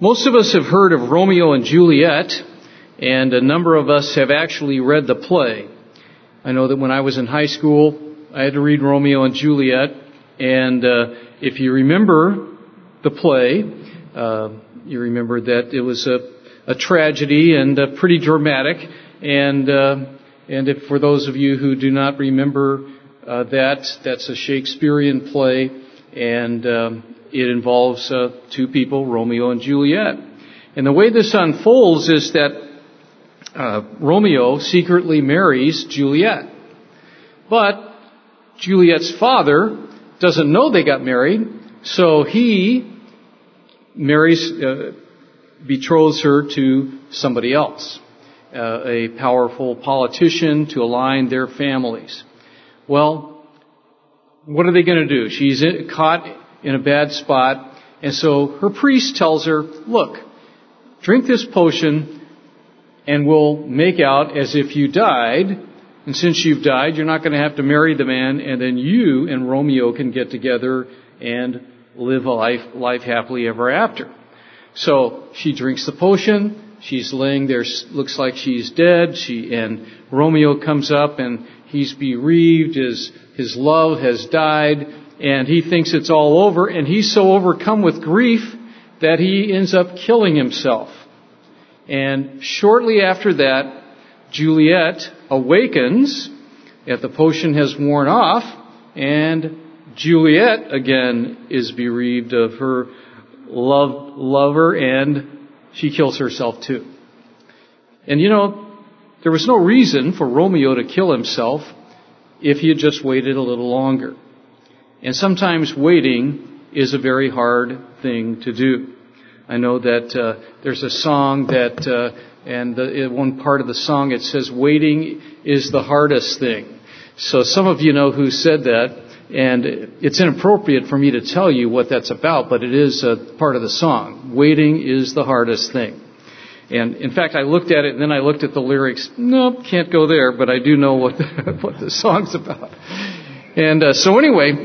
Most of us have heard of Romeo and Juliet, and a number of us have actually read the play. I know that when I was in high school, I had to read Romeo and Juliet, and if you remember the play, you remember that it was a tragedy and pretty dramatic, and if for those of you who do not remember that's a Shakespearean play, and it involves two people, Romeo and Juliet. And the way this unfolds is that Romeo secretly marries Juliet. But Juliet's father doesn't know they got married, so he betroths her to somebody else, a powerful politician, to align their families. Well, what are they going to do? She's caught in a bad spot, and so her priest tells her, look, drink this potion and we'll make out as if you died, and since you've died, you're not going to have to marry the man, and then you and Romeo can get together and live a life happily ever after. So she drinks the potion, she's laying there, looks like she's dead, and Romeo comes up and he's bereaved, his love has died, and he thinks it's all over, and he's so overcome with grief that he ends up killing himself. And shortly after that, Juliet awakens, yet the potion has worn off, and Juliet again is bereaved of her lover, and she kills herself too. And there was no reason for Romeo to kill himself if he had just waited a little longer. And sometimes waiting is a very hard thing to do. I know that there's a song that, in one part of the song it says, waiting is the hardest thing. So some of you know who said that, and it's inappropriate for me to tell you what that's about, but it is a part of the song. Waiting is the hardest thing. And in fact, I looked at it and then I looked at the lyrics. Nope, can't go there, but I do know what the song's about. And so anyway,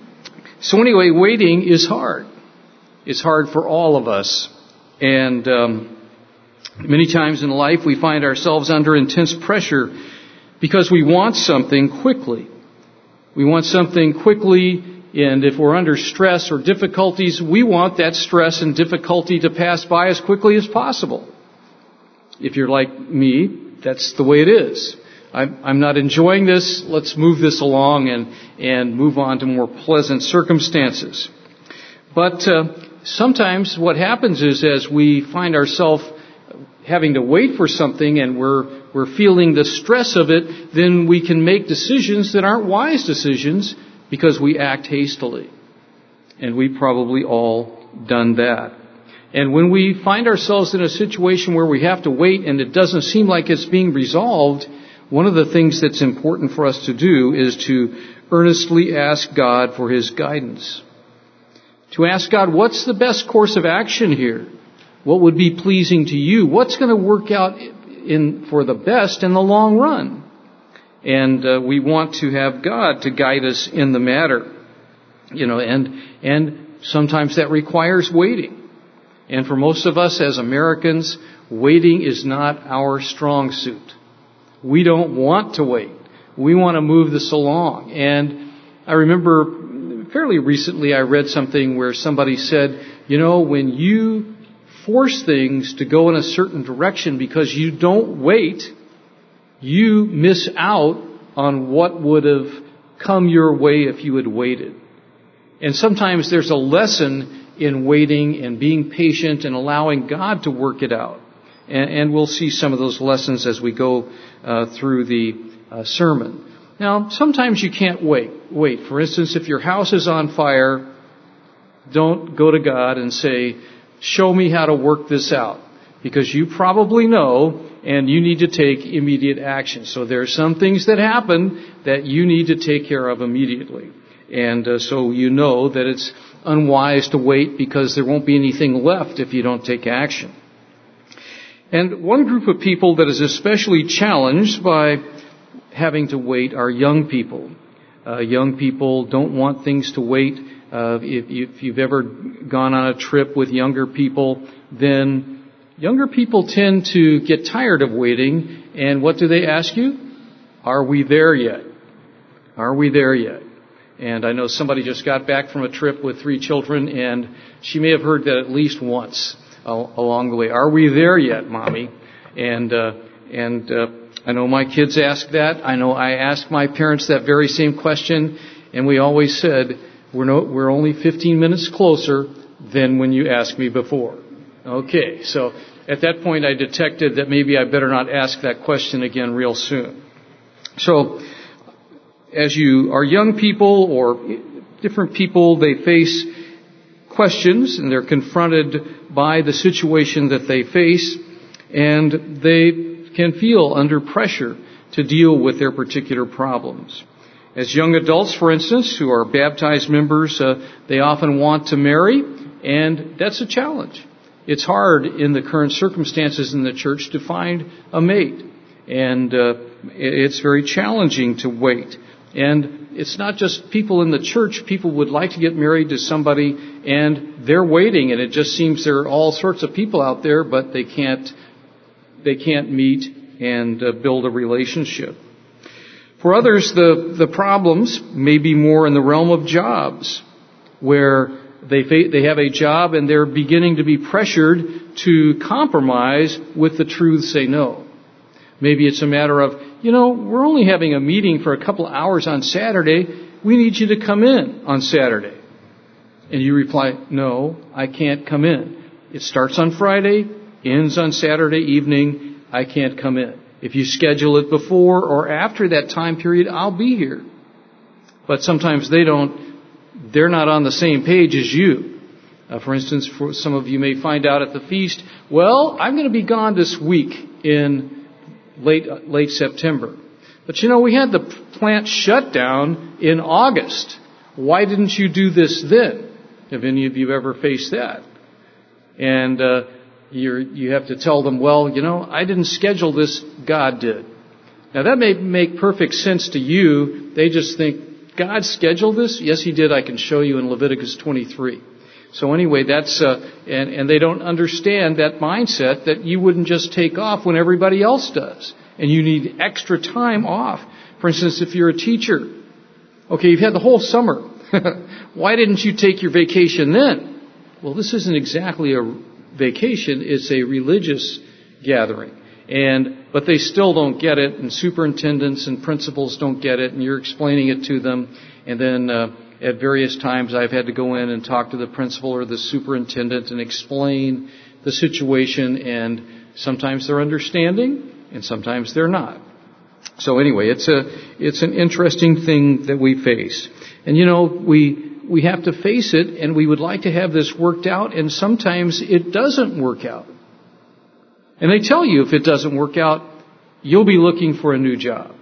waiting is hard. It's hard for all of us. And many times in life we find ourselves under intense pressure because we want something quickly. We want something quickly, and if we're under stress or difficulties, we want that stress and difficulty to pass by as quickly as possible. If you're like me, that's the way it is. I'm not enjoying this. Let's move this along and move on to more pleasant circumstances. But sometimes what happens is, as we find ourselves having to wait for something and we're feeling the stress of it, then we can make decisions that aren't wise decisions because we act hastily. And we've probably all done that. And when we find ourselves in a situation where we have to wait and it doesn't seem like it's being resolved, one of the things that's important for us to do is to earnestly ask God for His guidance. To ask God, what's the best course of action here? What would be pleasing to you? What's going to work out for the best in the long run? And we want to have God to guide us in the matter. And sometimes that requires waiting. And for most of us as Americans, waiting is not our strong suit. We don't want to wait. We want to move this along. And I remember fairly recently I read something where somebody said, when you force things to go in a certain direction because you don't wait, you miss out on what would have come your way if you had waited. And sometimes there's a lesson in waiting and being patient and allowing God to work it out. And we'll see some of those lessons as we go through the sermon. Now, sometimes you can't wait. For instance, if your house is on fire, don't go to God and say, show me how to work this out. Because you probably know and you need to take immediate action. So there are some things that happen that you need to take care of immediately. And so you know that it's unwise to wait because there won't be anything left if you don't take action. And one group of people that is especially challenged by having to wait are young people. Young people don't want things to wait If you've ever gone on a trip with younger people, then younger people tend to get tired of waiting. And what do they ask you? Are we there yet? Are we there yet? And I know somebody just got back from a trip with 3 children, and she may have heard that at least once along the way. Are we there yet, Mommy? And I know my kids ask that. I know I asked my parents that very same question, and we always said, we're only 15 minutes closer than when you asked me before. Okay, so at that point I detected that maybe I better not ask that question again real soon. So, as you are young people or different people, they face questions and they're confronted by the situation that they face, and they can feel under pressure to deal with their particular problems. As young adults, for instance, who are baptized members, they often want to marry, and that's a challenge. It's hard in the current circumstances in the church to find a mate, and it's very challenging to wait. And it's not just people in the church. People would like to get married to somebody, and they're waiting, and it just seems there are all sorts of people out there, but they can't meet and build a relationship. For others, the problems may be more in the realm of jobs, where they have a job and they're beginning to be pressured to compromise with the truths they know. Maybe it's a matter of, we're only having a meeting for a couple hours on Saturday. We need you to come in on Saturday. And you reply, no, I can't come in. It starts on Friday, ends on Saturday evening. I can't come in. If you schedule it before or after that time period, I'll be here. But sometimes they're not on the same page as you. For instance, for some of you may find out at the feast, well, I'm going to be gone this week in late September. But we had the plant shut down in August. Why didn't you do this then? Have any of you ever faced that? And you have to tell them, well, I didn't schedule this, God did. Now that may make perfect sense to you. They just think, God scheduled this? Yes, He did. I can show you in Leviticus 23. So anyway, that's, and they don't understand that mindset that you wouldn't just take off when everybody else does. And you need extra time off. For instance, if you're a teacher, okay, you've had the whole summer. Why didn't you take your vacation then? Well, this isn't exactly a vacation. It's a religious gathering. But they still don't get it, and superintendents and principals don't get it, and you're explaining it to them, and then at various times I've had to go in and talk to the principal or the superintendent and explain the situation, and sometimes they're understanding and sometimes they're not. So anyway, it's an interesting thing that we face. And we have to face it, and we would like to have this worked out, and sometimes it doesn't work out. And they tell you if it doesn't work out, you'll be looking for a new job.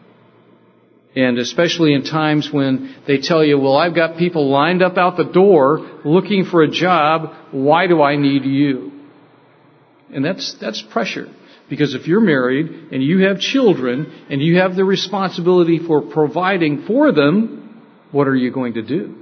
And especially in times when they tell you, well, I've got people lined up out the door looking for a job. Why do I need you? And that's pressure. Because if you're married and you have children and you have the responsibility for providing for them, what are you going to do?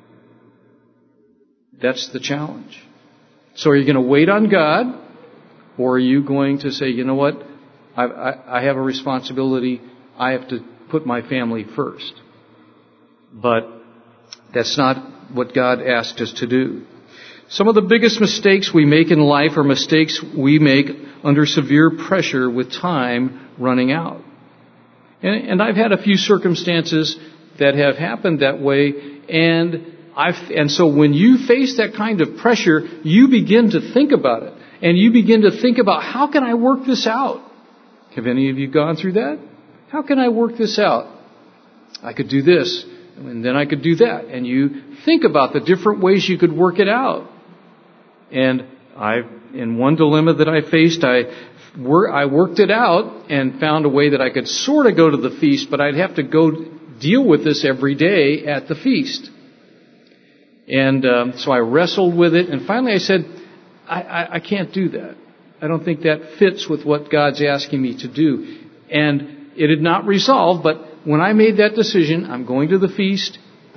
That's the challenge. So are you going to wait on God? Or are you going to say, you know what? I have a responsibility. I have to put my family first. But that's not what God asked us to do. Some of the biggest mistakes we make in life are mistakes we make under severe pressure with time running out. And I've had a few circumstances that have happened that way, and so when you face that kind of pressure, you begin to think about it. And you begin to think about, how can I work this out? Have any of you gone through that? How can I work this out? I could do this, and then I could do that. And you think about the different ways you could work it out. And in one dilemma that I faced, I worked it out and found a way that I could sort of go to the feast, but I'd have to go deal with this every day at the feast. And so I wrestled with it, and finally I said, I can't do that. I don't think that fits with what God's asking me to do. And it had not resolved, but when I made that decision, I'm going to the feast,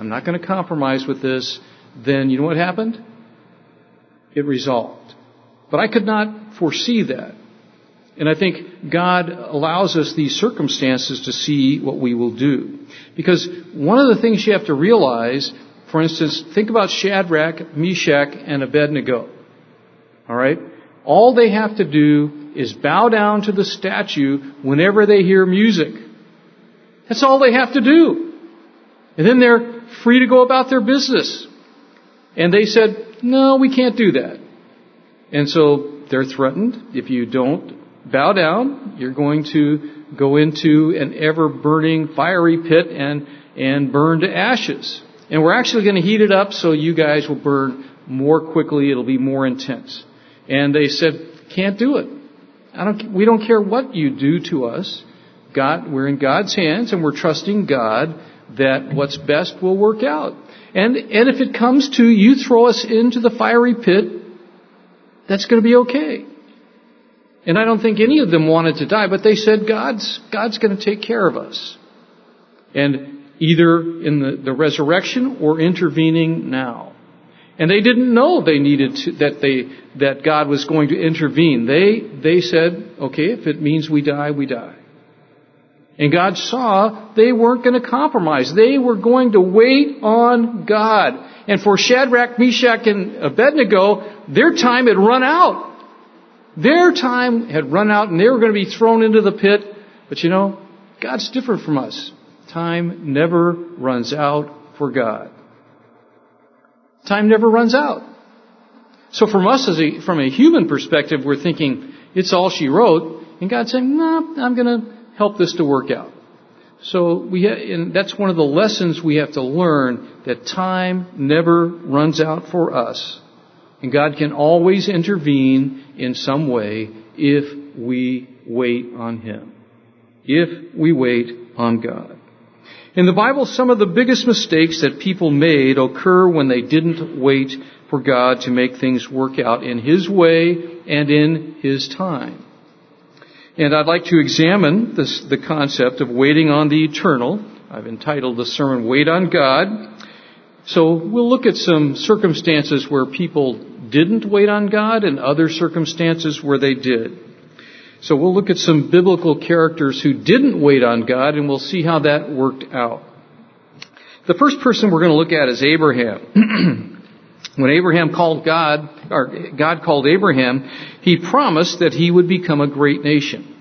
I'm not going to compromise with this, then you know what happened? It resolved. But I could not foresee that. And I think God allows us these circumstances to see what we will do. Because one of the things you have to realize, for instance, think about Shadrach, Meshach, and Abednego. All right? All they have to do is bow down to the statue whenever they hear music. That's all they have to do. And then they're free to go about their business. And they said, no, we can't do that. And so they're threatened. If you don't bow down, you're going to go into an ever-burning fiery pit and burn to ashes. And we're actually going to heat it up so you guys will burn more quickly. It'll be more intense. And they said, can't do it. We don't care what you do to us. God, we're in God's hands and we're trusting God that what's best will work out. And if it comes to you throw us into the fiery pit, that's going to be okay. And I don't think any of them wanted to die, but they said, God's going to take care of us. And either in the resurrection or intervening now. And they didn't know they needed to, that God was going to intervene. They said, okay, if it means we die, we die. And God saw they weren't going to compromise. They were going to wait on God. And for Shadrach, Meshach, and Abednego, their time had run out. Their time had run out and they were going to be thrown into the pit. But you know, God's different from us. Time never runs out for God. Time never runs out. So from us, from a human perspective, we're thinking, it's all she wrote. And God's saying, no, I'm going to help this to work out. So and that's one of the lessons we have to learn, that time never runs out for us. And God can always intervene in some way if we wait on Him. If we wait on God. In the Bible, some of the biggest mistakes that people made occur when they didn't wait for God to make things work out in His way and in His time. And I'd like to examine the concept of waiting on the eternal. I've entitled the sermon, Wait on God. So we'll look at some circumstances where people didn't wait on God and other circumstances where they did. So we'll look at some biblical characters who didn't wait on God, and we'll see how that worked out. The first person we're going to look at is Abraham. When Abraham called God, or God called Abraham, He promised that he would become a great nation.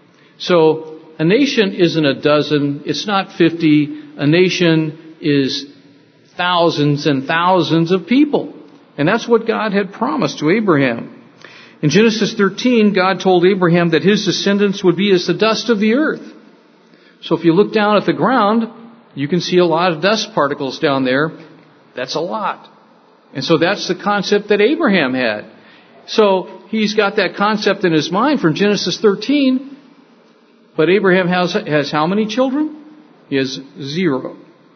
So a nation isn't a dozen, it's not 50. A nation is thousands and thousands of people. And that's what God had promised to Abraham. In Genesis 13, God told Abraham that his descendants would be as the dust of the earth. So if you look down at the ground, you can see a lot of dust particles down there. That's a lot. And so that's the concept that Abraham had. So he's got that concept in his mind from Genesis 13. But Abraham has how many children? He has 0.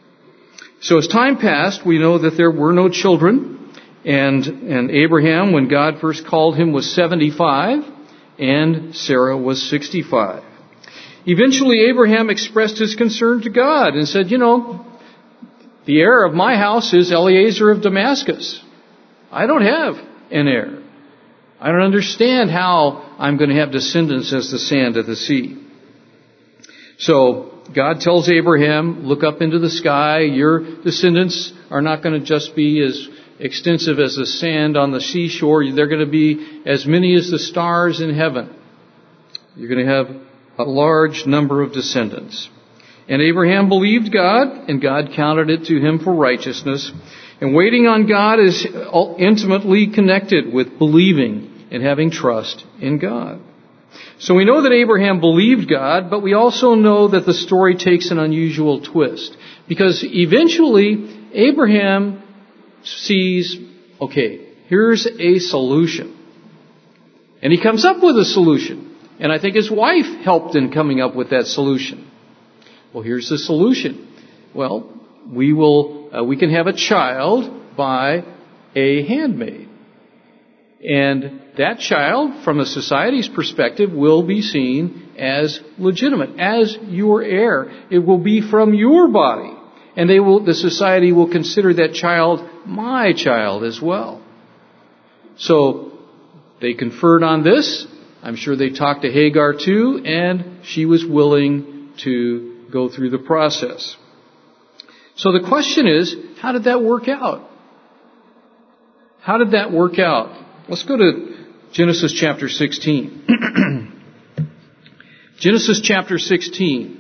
So as time passed, we know that there were no children. And Abraham, when God first called him, was 75, and Sarah was 65. Eventually, Abraham expressed his concern to God and said, you know, the heir of my house is Eliezer of Damascus. I don't have an heir. I don't understand how I'm going to have descendants as the sand of the sea. So God tells Abraham, look up into the sky. Your descendants are not going to just be as extensive as the sand on the seashore. They're going to be as many as the stars in heaven. You're going to have a large number of descendants. And Abraham believed God, and God counted it to him for righteousness. And waiting on God is intimately connected with believing and having trust in God. So we know that Abraham believed God, but we also know that the story takes an unusual twist. Because eventually, Abraham sees, okay, here's a solution. And he comes up with a solution. And I think his wife helped in coming up with that solution. Well, here's the solution. Well, we can have a child by a handmaid. And that child, from a society's perspective, will be seen as legitimate, as your heir. It will be from your body. And the society will consider that child my child as well. So they conferred on this. I'm sure they talked to Hagar too, and she was willing to go through the process. So the question is, how did that work out? How did that work out? Let's go to Genesis chapter 16. Genesis chapter 16.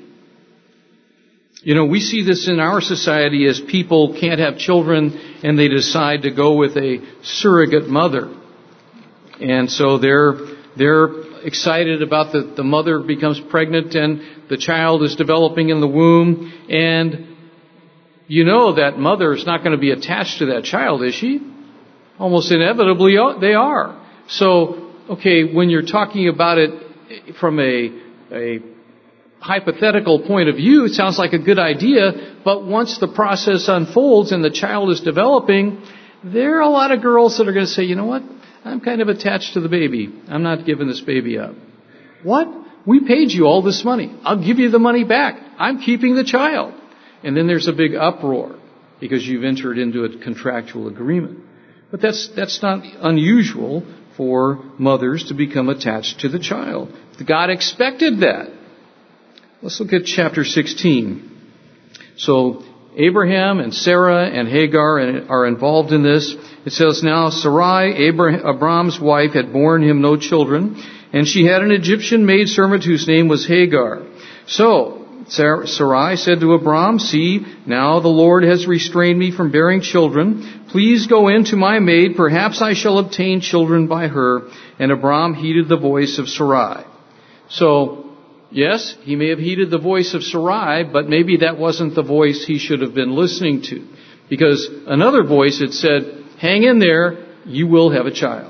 We see this in our society as people can't have children and they decide to go with a surrogate mother. And so they're excited about the mother becomes pregnant and the child is developing in the womb. And that mother is not going to be attached to that child, is she? Almost inevitably they are. So, when you're talking about it from a hypothetical point of view, it sounds like a good idea, but once the process unfolds and the child is developing, there are a lot of girls that are going to say, you know what? I'm kind of attached to the baby. I'm not giving this baby up. What? We paid you all this money. I'll give you the money back. I'm keeping the child. And then there's a big uproar because you've entered into a contractual agreement. But that's not unusual for mothers to become attached to the child. God expected that. Let's look at chapter 16. So Abraham and Sarah and Hagar are involved in this. It says, now Sarai, Abram's wife, had borne him no children, and she had an Egyptian maidservant whose name was Hagar. So Sarai said to Abram, see, now the Lord has restrained me from bearing children. Please go in to my maid. Perhaps I shall obtain children by her. And Abram heeded the voice of Sarai. So, yes, he may have heeded the voice of Sarai, but maybe that wasn't the voice he should have been listening to. Because another voice had said, hang in there, you will have a child.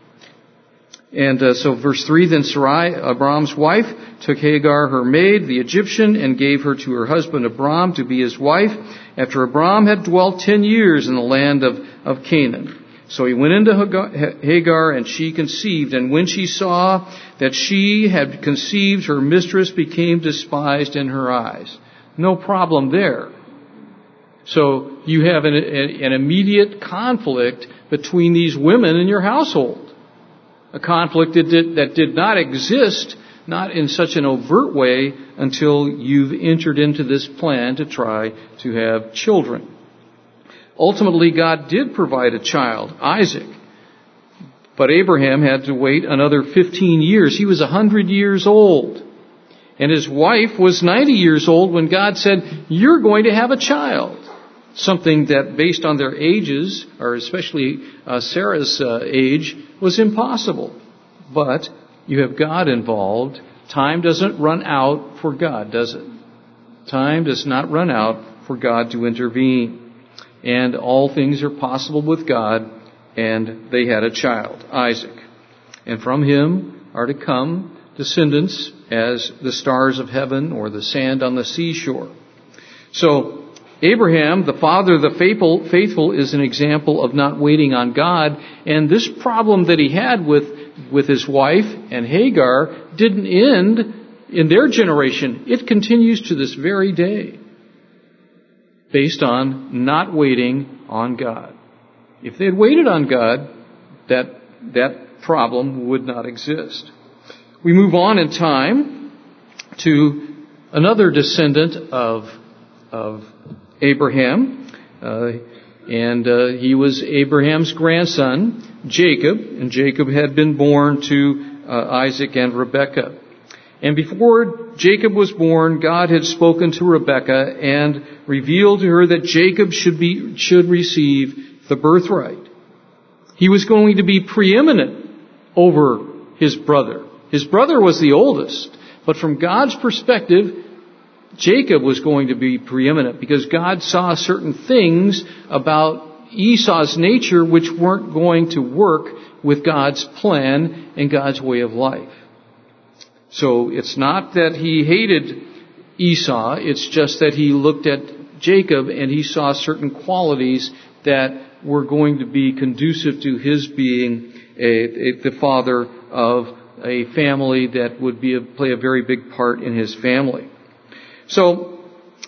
And so verse 3, then Sarai, Abram's wife, took Hagar, her maid, the Egyptian, and gave her to her husband Abram to be his wife, after Abram had dwelt 10 years in the land of Canaan. So he went into Hagar, and she conceived. And when she saw that she had conceived, her mistress became despised in her eyes. No problem there. So you have an immediate conflict between these women in your household. A conflict that did not exist, not in such an overt way, until you've entered into this plan to try to have children. Ultimately, God did provide a child, Isaac. But Abraham had to wait another 15 years. He was 100 years old. And his wife was 90 years old when God said, you're going to have a child. Something that, based on their ages, or especially Sarah's age, was impossible. But you have God involved. Time doesn't run out for God, does it? Time does not run out for God to intervene. And all things are possible with God, and they had a child, Isaac. And from him are to come descendants as the stars of heaven or the sand on the seashore. So, Abraham, the father of the faithful, is an example of not waiting on God. And this problem that he had with his wife and Hagar didn't end in their generation. It continues to this very day, based on not waiting on God. If they had waited on God, that problem would not exist. We move on in time to another descendant of Abraham, and he was Abraham's grandson, Jacob, and Jacob had been born to Isaac and Rebekah. And before Jacob was born, God had spoken to Rebekah and revealed to her that Jacob should receive the birthright. He was going to be preeminent over his brother. His brother was the oldest, but from God's perspective, Jacob was going to be preeminent because God saw certain things about Esau's nature which weren't going to work with God's plan and God's way of life. So it's not that he hated Esau, it's just that he looked at Jacob and he saw certain qualities that were going to be conducive to his being the father of a family that would play a very big part in his family. So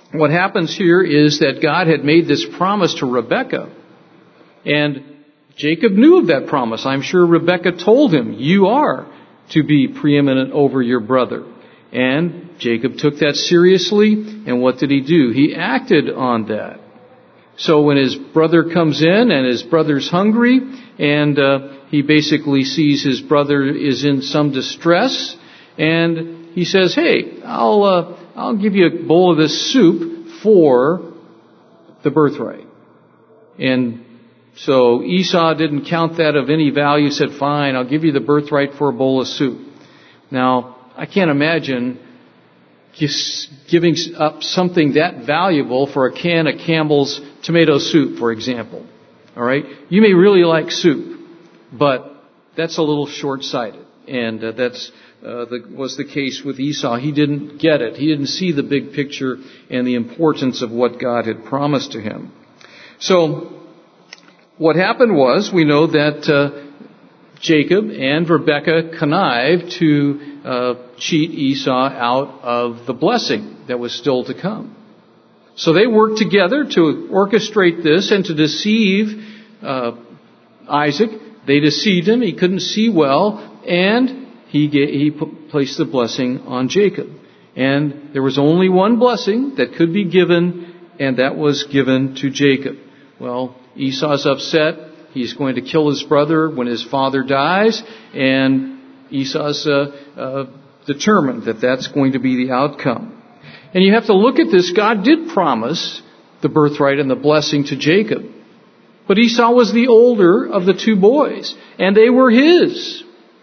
what happens here is that God had made this promise to Rebekah, and Jacob knew of that promise. I'm sure Rebekah told him, you are to be preeminent over your brother. And Jacob took that seriously, and what did he do? He acted on that. So when his brother comes in and his brother's hungry, and he basically sees his brother is in some distress, and he says, hey, I'll give you a bowl of this soup for the birthright. And so Esau didn't count that of any value, said, fine, I'll give you the birthright for a bowl of soup. Now, I can't imagine giving up something that valuable for a can of Campbell's tomato soup, for example. All right? You may really like soup, but that's a little short-sighted. And that's was the case with Esau. He didn't get it. He didn't see the big picture and the importance of what God had promised to him. So what happened was, we know that Jacob and Rebekah connived to cheat Esau out of the blessing that was still to come. So they worked together to orchestrate this and to deceive Isaac. They deceived him. He couldn't see well, and he placed the blessing on Jacob. And there was only one blessing that could be given, and that was given to Jacob. Well, Esau's upset. He's going to kill his brother when his father dies, and Esau's determined that that's going to be the outcome. And you have to look at this. God did promise the birthright and the blessing to Jacob. But Esau was the older of the two boys, and they were his.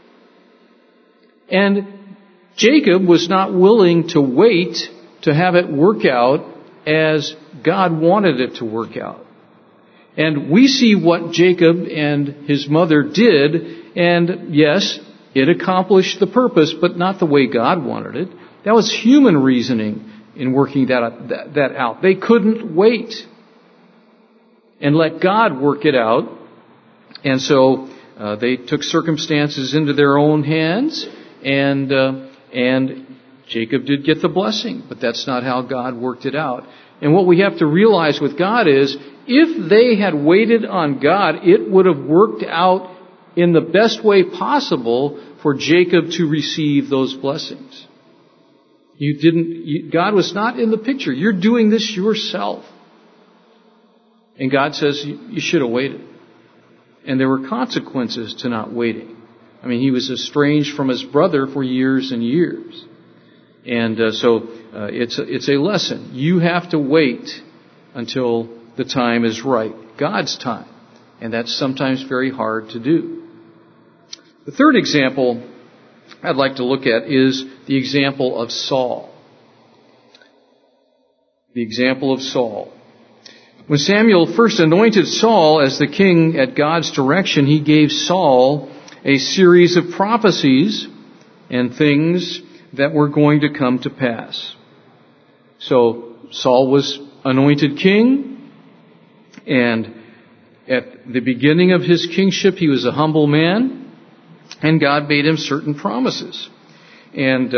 And Jacob was not willing to wait to have it work out as God wanted it to work out. And we see what Jacob and his mother did, and yes, it accomplished the purpose, but not the way God wanted it. That was human reasoning in working that out. They couldn't wait and let God work it out. And so they took circumstances into their own hands, and Jacob did get the blessing, but that's not how God worked it out. And what we have to realize with God is, if they had waited on God, it would have worked out in the best way possible for Jacob to receive those blessings. God was not in the picture. You're doing this yourself. And God says, you should have waited. And there were consequences to not waiting. I mean, he was estranged from his brother for years and years. And so it's a lesson. You have to wait until the time is right. God's time. And that's sometimes very hard to do. The third example I'd like to look at is the example of Saul. The example of Saul. When Samuel first anointed Saul as the king at God's direction, he gave Saul a series of prophecies and things that were going to come to pass. So Saul was anointed king, and at the beginning of his kingship, he was a humble man, and God made him certain promises. And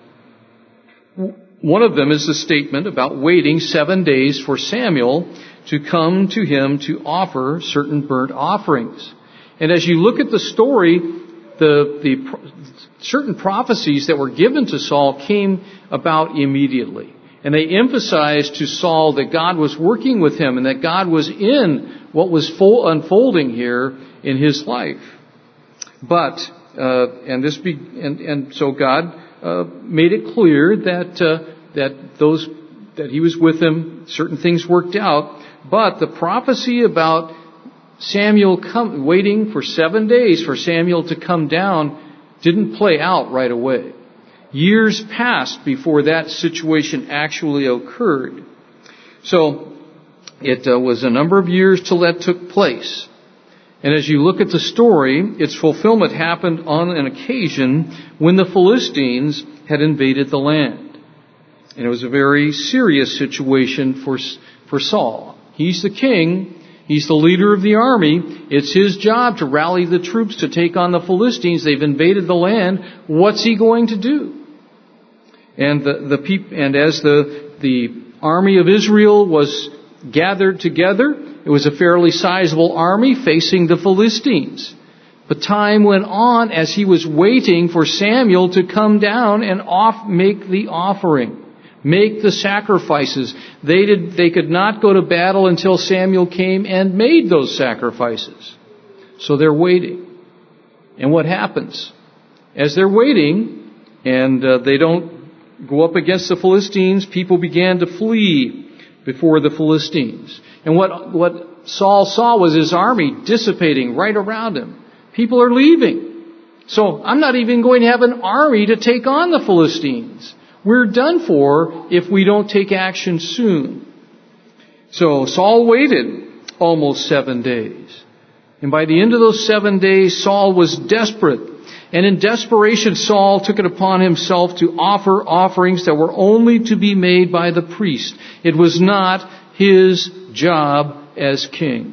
one of them is the statement about waiting 7 days for Samuel to come to him to offer certain burnt offerings. And as you look at the story, the certain prophecies that were given to Saul came about immediately. And they emphasized to Saul that God was working with him and that God was in what was unfolding here in his life. But so God made it clear that he was with him. Certain things worked out, but the prophecy about Samuel waiting for 7 days for Samuel to come down didn't play out right away. Years passed before that situation actually occurred. So it was a number of years till that took place. And as you look at the story, its fulfillment happened on an occasion when the Philistines had invaded the land. And it was a very serious situation for Saul. He's the king. He's the leader of the army. It's his job to rally the troops to take on the Philistines. They've invaded the land. What's he going to do? And as the army of Israel was gathered together. It was a fairly sizable army facing the Philistines. But time went on as he was waiting for Samuel to come down and make the offering, make the sacrifices. They could not go to battle until Samuel came and made those sacrifices. So they're waiting. And what happens? As they're waiting, and they don't go up against the Philistines, people began to flee before the Philistines. And what Saul saw was his army dissipating right around him. People are leaving. So I'm not even going to have an army to take on the Philistines. We're done for if we don't take action soon. So Saul waited almost 7 days. And by the end of those 7 days, Saul was desperate. And in desperation, Saul took it upon himself to offer offerings that were only to be made by the priest. It was not his job as king.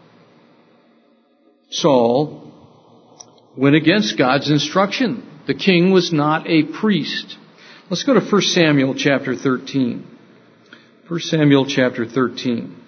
Saul went against God's instruction. The king was not a priest. Let's go to 1 Samuel chapter 13. 1 Samuel chapter 13.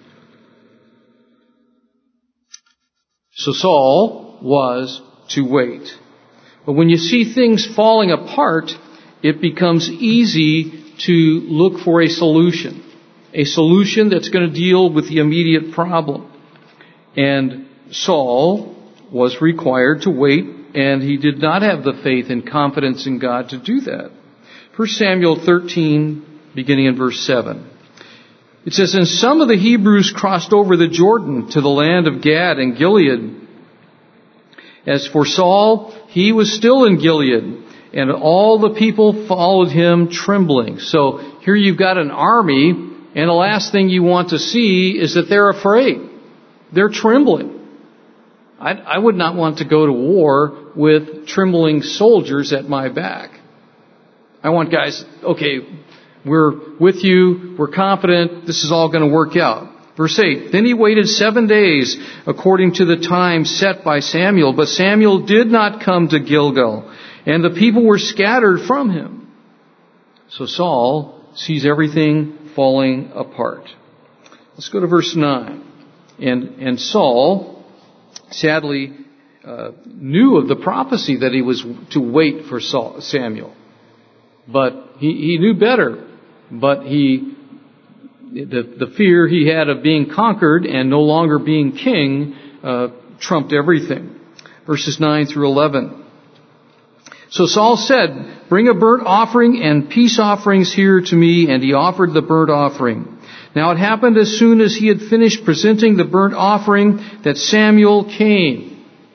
So Saul was to wait. But when you see things falling apart, it becomes easy to look for a solution that's going to deal with the immediate problem. And Saul was required to wait, and he did not have the faith and confidence in God to do that. 1 Samuel 13, beginning in verse 7. It says, "And some of the Hebrews crossed over the Jordan to the land of Gad and Gilead. As for Saul, he was still in Gilead, and all the people followed him trembling." So here you've got an army, and the last thing you want to see is that they're afraid. They're trembling. I would not want to go to war with trembling soldiers at my back. I want guys, okay, we're with you, we're confident, this is all going to work out. Verse 8, "Then he waited 7 days according to the time set by Samuel, but Samuel did not come to Gilgal, and the people were scattered from him." So Saul sees everything falling apart. Let's go to verse 9. And Saul sadly knew of the prophecy that he was to wait for Samuel. But he knew better. But the fear he had of being conquered and no longer being king trumped everything. Verses 9 through 11. "So Saul said, 'Bring a burnt offering and peace offerings here to me.' And he offered the burnt offering. Now it happened as soon as he had finished presenting the burnt offering that Samuel came."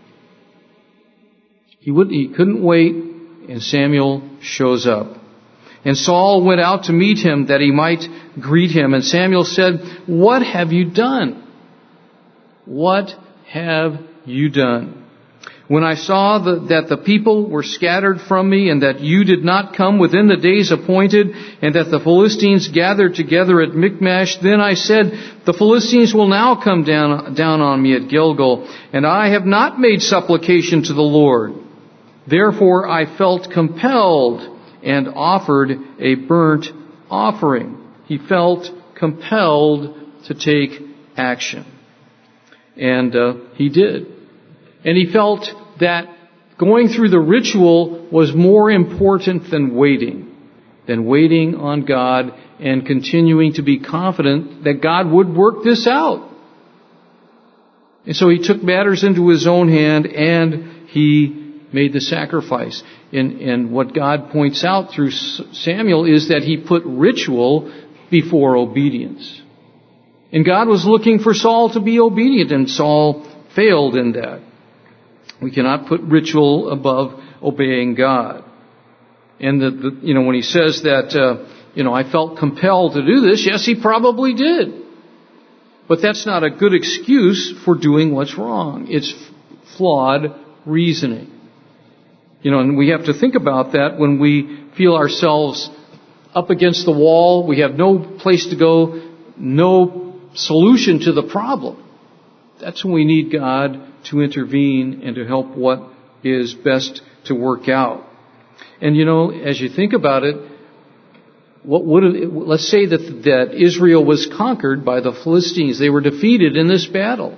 He couldn't wait, and Samuel shows up. "And Saul went out to meet him that he might greet him. And Samuel said, 'What have you done? What have you done? When I saw that the people were scattered from me, and that you did not come within the days appointed, and that the Philistines gathered together at Michmash, then I said, the Philistines will now come down on me at Gilgal, and I have not made supplication to the Lord. Therefore I felt compelled and offered a burnt offering." He felt compelled to take action. And he did. And he felt that going through the ritual was more important than waiting on God and continuing to be confident that God would work this out. And so he took matters into his own hand and he made the sacrifice. And what God points out through Samuel is that he put ritual before obedience. And God was looking for Saul to be obedient, and Saul failed in that. We cannot put ritual above obeying God. And when he says that, I felt compelled to do this, yes, he probably did. But that's not a good excuse for doing what's wrong. It's flawed reasoning. And we have to think about that when we feel ourselves up against the wall. We have no place to go, no solution to the problem. That's when we need God to intervene and to help what is best to work out. And as you think about it, let's say that Israel was conquered by the Philistines. They were defeated in this battle.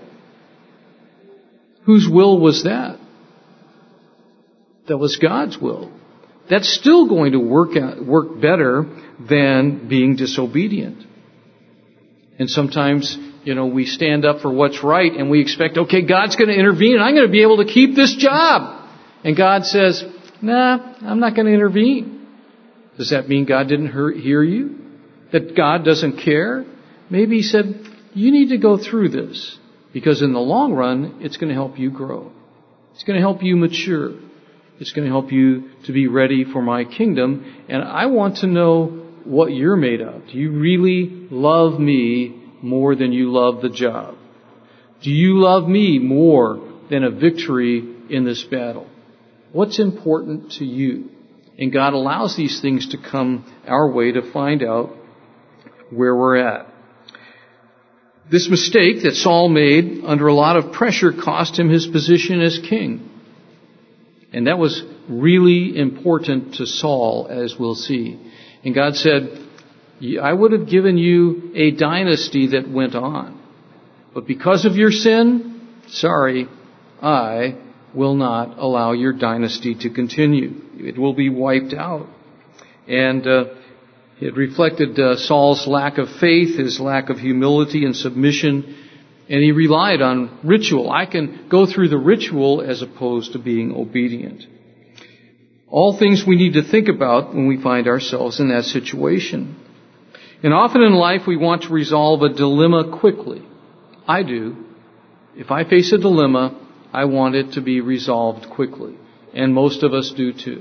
Whose will was that? That was God's will. That's still going to work better than being disobedient. And sometimes, we stand up for what's right and we expect, okay, God's going to intervene and I'm going to be able to keep this job. And God says, nah, I'm not going to intervene. Does that mean God didn't hear you? That God doesn't care? Maybe He said, you need to go through this. Because in the long run, it's going to help you grow. It's going to help you mature. It's going to help you to be ready for my kingdom. And I want to know what you're made of. Do you really love me more than you love the job? Do you love me more than a victory in this battle? What's important to you? And God allows these things to come our way to find out where we're at. This mistake that Saul made under a lot of pressure cost him his position as king. And that was really important to Saul, as we'll see. And God said, I would have given you a dynasty that went on. But because of your sin, sorry, I will not allow your dynasty to continue. It will be wiped out. And it reflected Saul's lack of faith, his lack of humility and submission, and he relied on ritual. I can go through the ritual as opposed to being obedient. All things we need to think about when we find ourselves in that situation. And often in life we want to resolve a dilemma quickly. I do. If I face a dilemma, I want it to be resolved quickly. And most of us do too.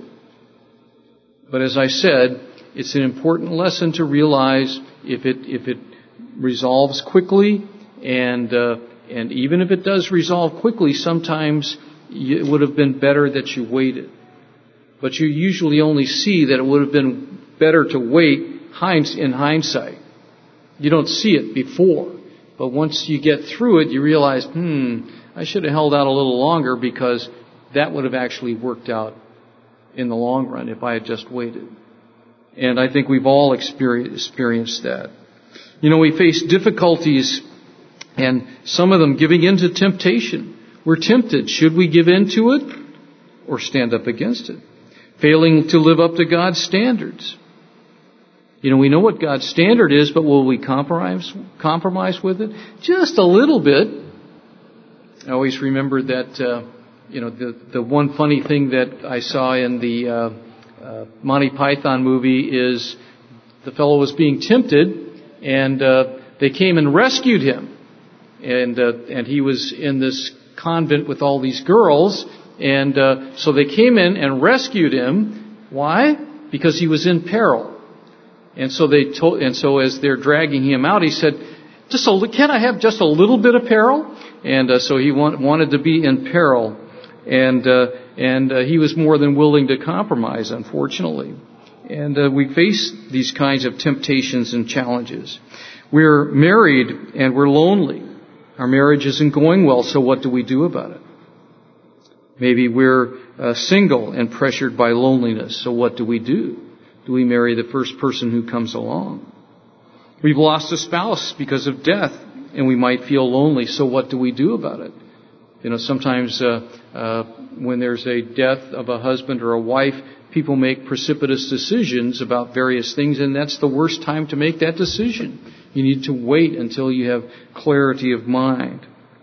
But as I said, it's an important lesson to realize if it resolves quickly, and even if it does resolve quickly, sometimes it would have been better that you waited. But you usually only see that it would have been better to wait in hindsight. You don't see it before. But once you get through it, you realize, I should have held out a little longer because that would have actually worked out in the long run if I had just waited. And I think we've all experienced that. We face difficulties, and some of them giving in to temptation. We're tempted. Should we give in to it or stand up against it? Failing to live up to God's standards. We know what God's standard is, but will we compromise with it? Just a little bit. I always remember that, the one funny thing that I saw in the Monty Python movie is the fellow was being tempted, and they came and rescued him. And he was in this convent with all these girls, and so they came in and rescued him. Why? Because he was in peril. And so as they're dragging him out, he said, "Can I have just a little bit of peril?" And so he wanted to be in peril, and he was more than willing to compromise, unfortunately. And we face these kinds of temptations and challenges. We're married and we're lonely. Our marriage isn't going well, so what do we do about it? Maybe we're single and pressured by loneliness, so what do we do? Do we marry the first person who comes along? We've lost a spouse because of death, and we might feel lonely, so what do we do about it? Sometimes when there's a death of a husband or a wife, people make precipitous decisions about various things, and that's the worst time to make that decision. You need to wait until you have clarity of mind.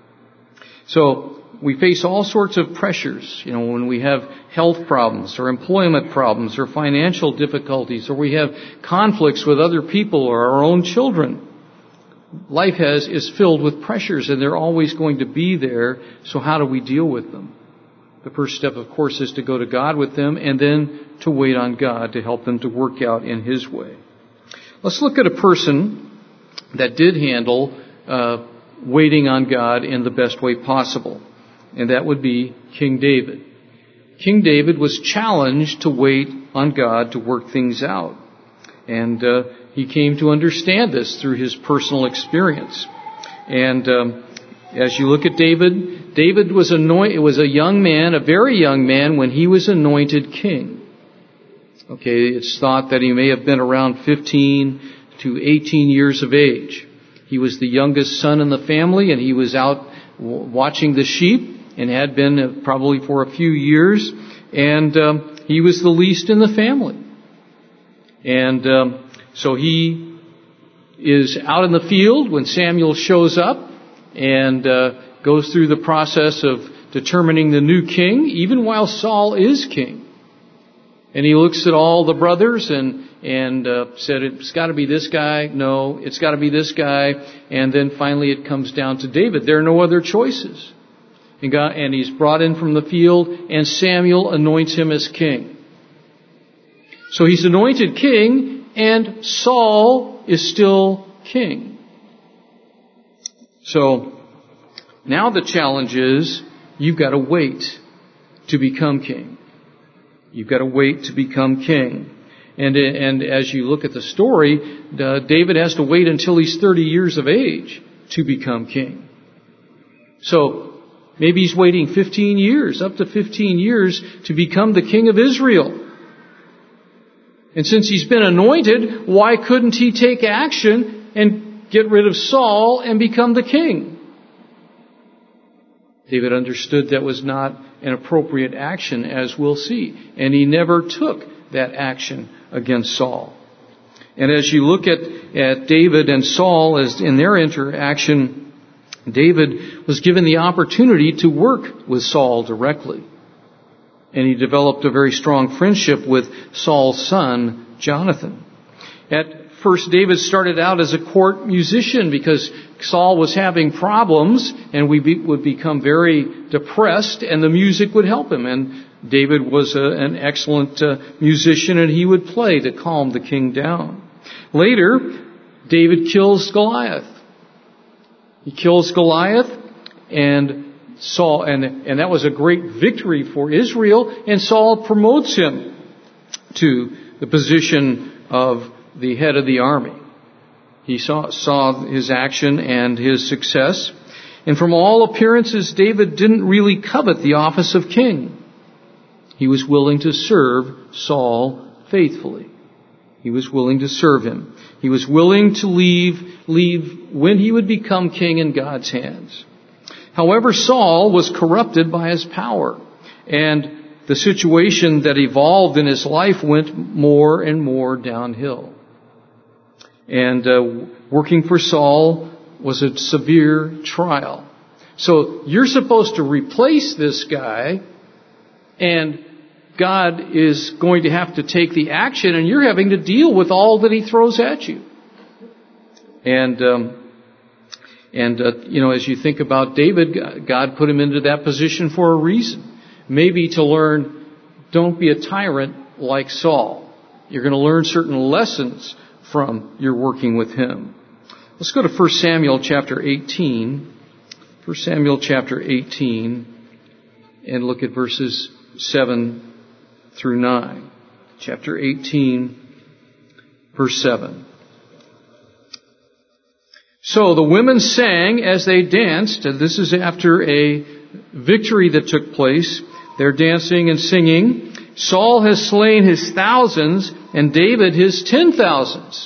So we face all sorts of pressures, when we have health problems or employment problems or financial difficulties, or we have conflicts with other people or our own children. Life is filled with pressures, and they're always going to be there. So how do we deal with them? The first step, of course, is to go to God with them, and then to wait on God to help them to work out in His way. Let's look at a person that did handle waiting on God in the best way possible. And that would be King David. King David was challenged to wait on God to work things out. And he came to understand this through his personal experience. And as you look at David was a young man, a very young man, when he was anointed king. Okay, it's thought that he may have been around 15 to 18 years of age. He was the youngest son in the family, and he was out watching the sheep, and had been probably for a few years, and he was the least in the family. And so he is out in the field when Samuel shows up, and goes through the process of determining the new king, even while Saul is king. And he looks at all the brothers and said, it's got to be this guy. No, it's got to be this guy. And then finally it comes down to David. There are no other choices. And he's brought in from the field, and Samuel anoints him as king. So he's anointed king, and Saul is still king. So now the challenge is, you've got to wait to become king. You've got to wait to become king. And as you look at the story, David has to wait until he's 30 years of age to become king. So maybe he's waiting 15 years, up to 15 years, to become the king of Israel. And since he's been anointed, why couldn't he take action and get rid of Saul and become the king? David understood that was not an appropriate action, as we'll see. And he never took that action against Saul. And as you look at David and Saul as in their interaction, David was given the opportunity to work with Saul directly. And he developed a very strong friendship with Saul's son, Jonathan. At first, David started out as a court musician because Saul was having problems and would become very depressed, and the music would help him. And David was an excellent musician, and he would play to calm the king down. Later, David kills Goliath. He kills Goliath, and Saul, and that was a great victory for Israel, and Saul promotes him to the position of the head of the army. He saw his action and his success. And from all appearances, David didn't really covet the office of king. He was willing to serve Saul faithfully. He was willing to serve him. He was willing to leave when he would become king in God's hands. However, Saul was corrupted by his power, and the situation that evolved in his life went more and more downhill. And working for Saul was a severe trial. So you're supposed to replace this guy, and God is going to have to take the action, and you're having to deal with all that he throws at you. And as you think about David, God put him into that position for a reason. Maybe to learn, don't be a tyrant like Saul. You're going to learn certain lessons from your working with him. Let's go to 1 Samuel chapter 18. 1 Samuel chapter 18, and look at verses 7 through 9. Chapter 18, verse 7. So the women sang as they danced, and this is after a victory that took place. They're dancing and singing. Saul has slain his thousands, and David his 10,000s.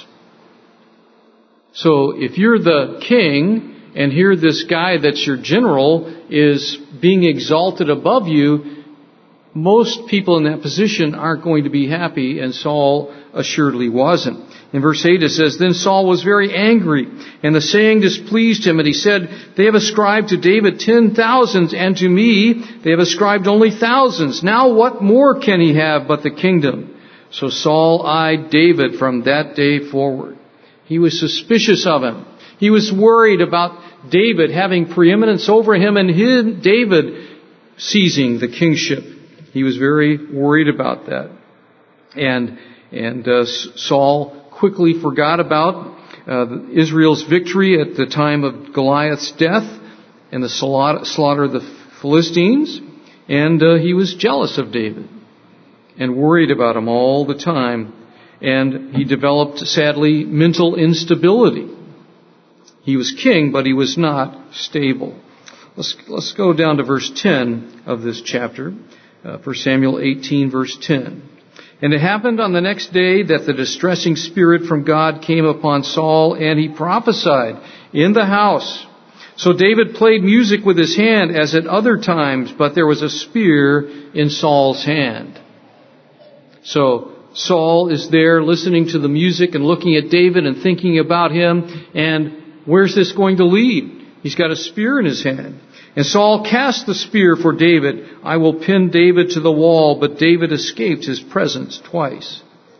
So if you're the king, and here this guy that's your general is being exalted above you, most people in that position aren't going to be happy, and Saul assuredly wasn't. In verse 8 it says, Then Saul was very angry, and the saying displeased him, and he said, They have ascribed to David 10,000s, and to me they have ascribed only thousands. Now what more can he have but the kingdom? So Saul eyed David from that day forward. He was suspicious of him. He was worried about David having preeminence over him, and David seizing the kingship. He was very worried about that. And Saul quickly forgot about Israel's victory at the time of Goliath's death and the slaughter of the Philistines. And he was jealous of David and worried about him all the time. And he developed, sadly, mental instability. He was king, but he was not stable. Let's go down to verse 10 of this chapter. 1 Samuel 18, verse 10. And it happened on the next day that the distressing spirit from God came upon Saul, and he prophesied in the house. So David played music with his hand as at other times, but there was a spear in Saul's hand. So Saul is there listening to the music and looking at David and thinking about him, and where's this going to lead? He's got a spear in his hand. And Saul cast the spear for David. I will pin David to the wall, but David escaped his presence twice.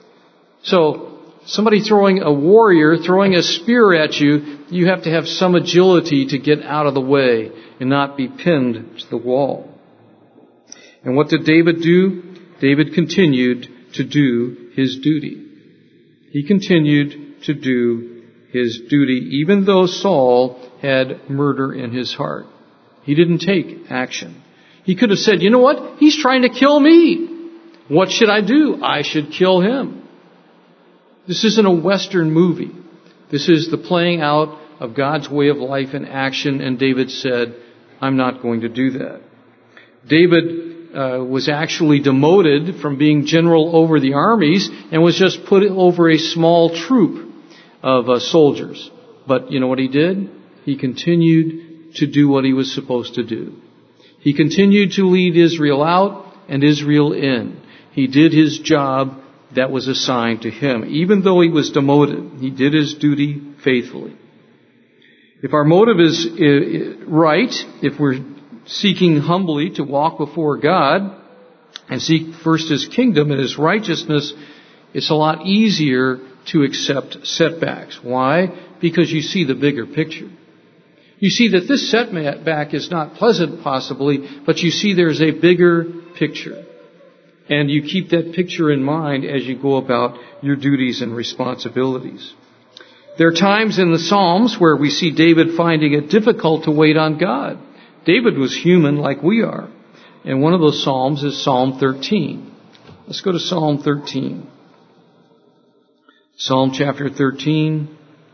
So, somebody a warrior throwing a spear at you, you have to have some agility to get out of the way and not be pinned to the wall. And what did David do? David continued to do his duty. He continued to do his duty, even though Saul had murder in his heart. He didn't take action. He could have said, you know what? He's trying to kill me. What should I do? I should kill him. This isn't a Western movie. This is the playing out of God's way of life in action, and David said, I'm not going to do that. David was actually demoted from being general over the armies and was just put over a small troop of soldiers. But you know what he did? He continued to do what he was supposed to do. He continued to lead Israel out and Israel in. He did his job that was assigned to him. Even though he was demoted, he did his duty faithfully. If our motive is right, if we're seeking humbly to walk before God and seek first His kingdom and His righteousness, it's a lot easier to accept setbacks. Why? Because you see the bigger picture. You see that this setback is not pleasant possibly, but you see there's a bigger picture. And you keep that picture in mind as you go about your duties and responsibilities. There are times in the Psalms where we see David finding it difficult to wait on God. David was human like we are. And one of those Psalms is Psalm 13. Let's go to Psalm 13. Psalm chapter 13.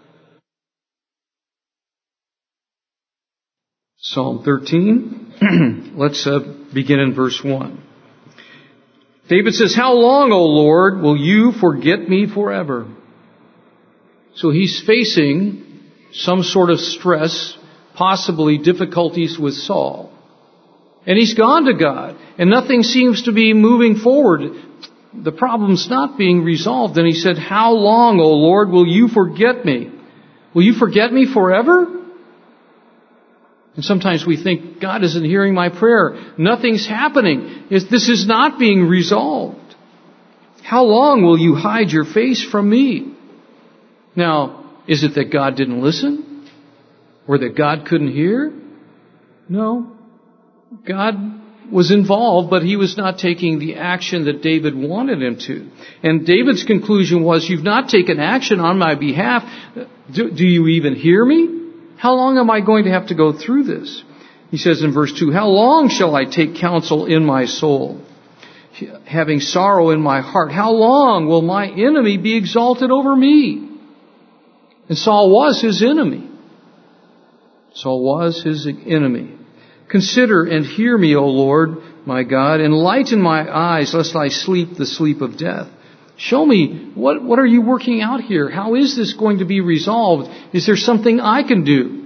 Psalm 13. Let's begin in verse 1. David says, how long, O Lord, will you forget me forever? So he's facing some sort of stress, possibly difficulties with Saul. And he's gone to God, and nothing seems to be moving forward. The problem's not being resolved. And he said, how long, O Lord, will you forget me? Will you forget me forever? And sometimes we think, God isn't hearing my prayer. Nothing's happening. This is not being resolved. How long will you hide your face from me? Now, is it that God didn't listen? Or that God couldn't hear? No. God was involved, but He was not taking the action that David wanted Him to. And David's conclusion was, you've not taken action on my behalf. Do you even hear me? How long am I going to have to go through this? He says in verse 2, how long shall I take counsel in my soul, having sorrow in my heart? How long will my enemy be exalted over me? And Saul was his enemy. Saul was his enemy. Consider and hear me, O Lord, my God. Enlighten my eyes, lest I sleep the sleep of death. Show me, what are you working out here? How is this going to be resolved? Is there something I can do?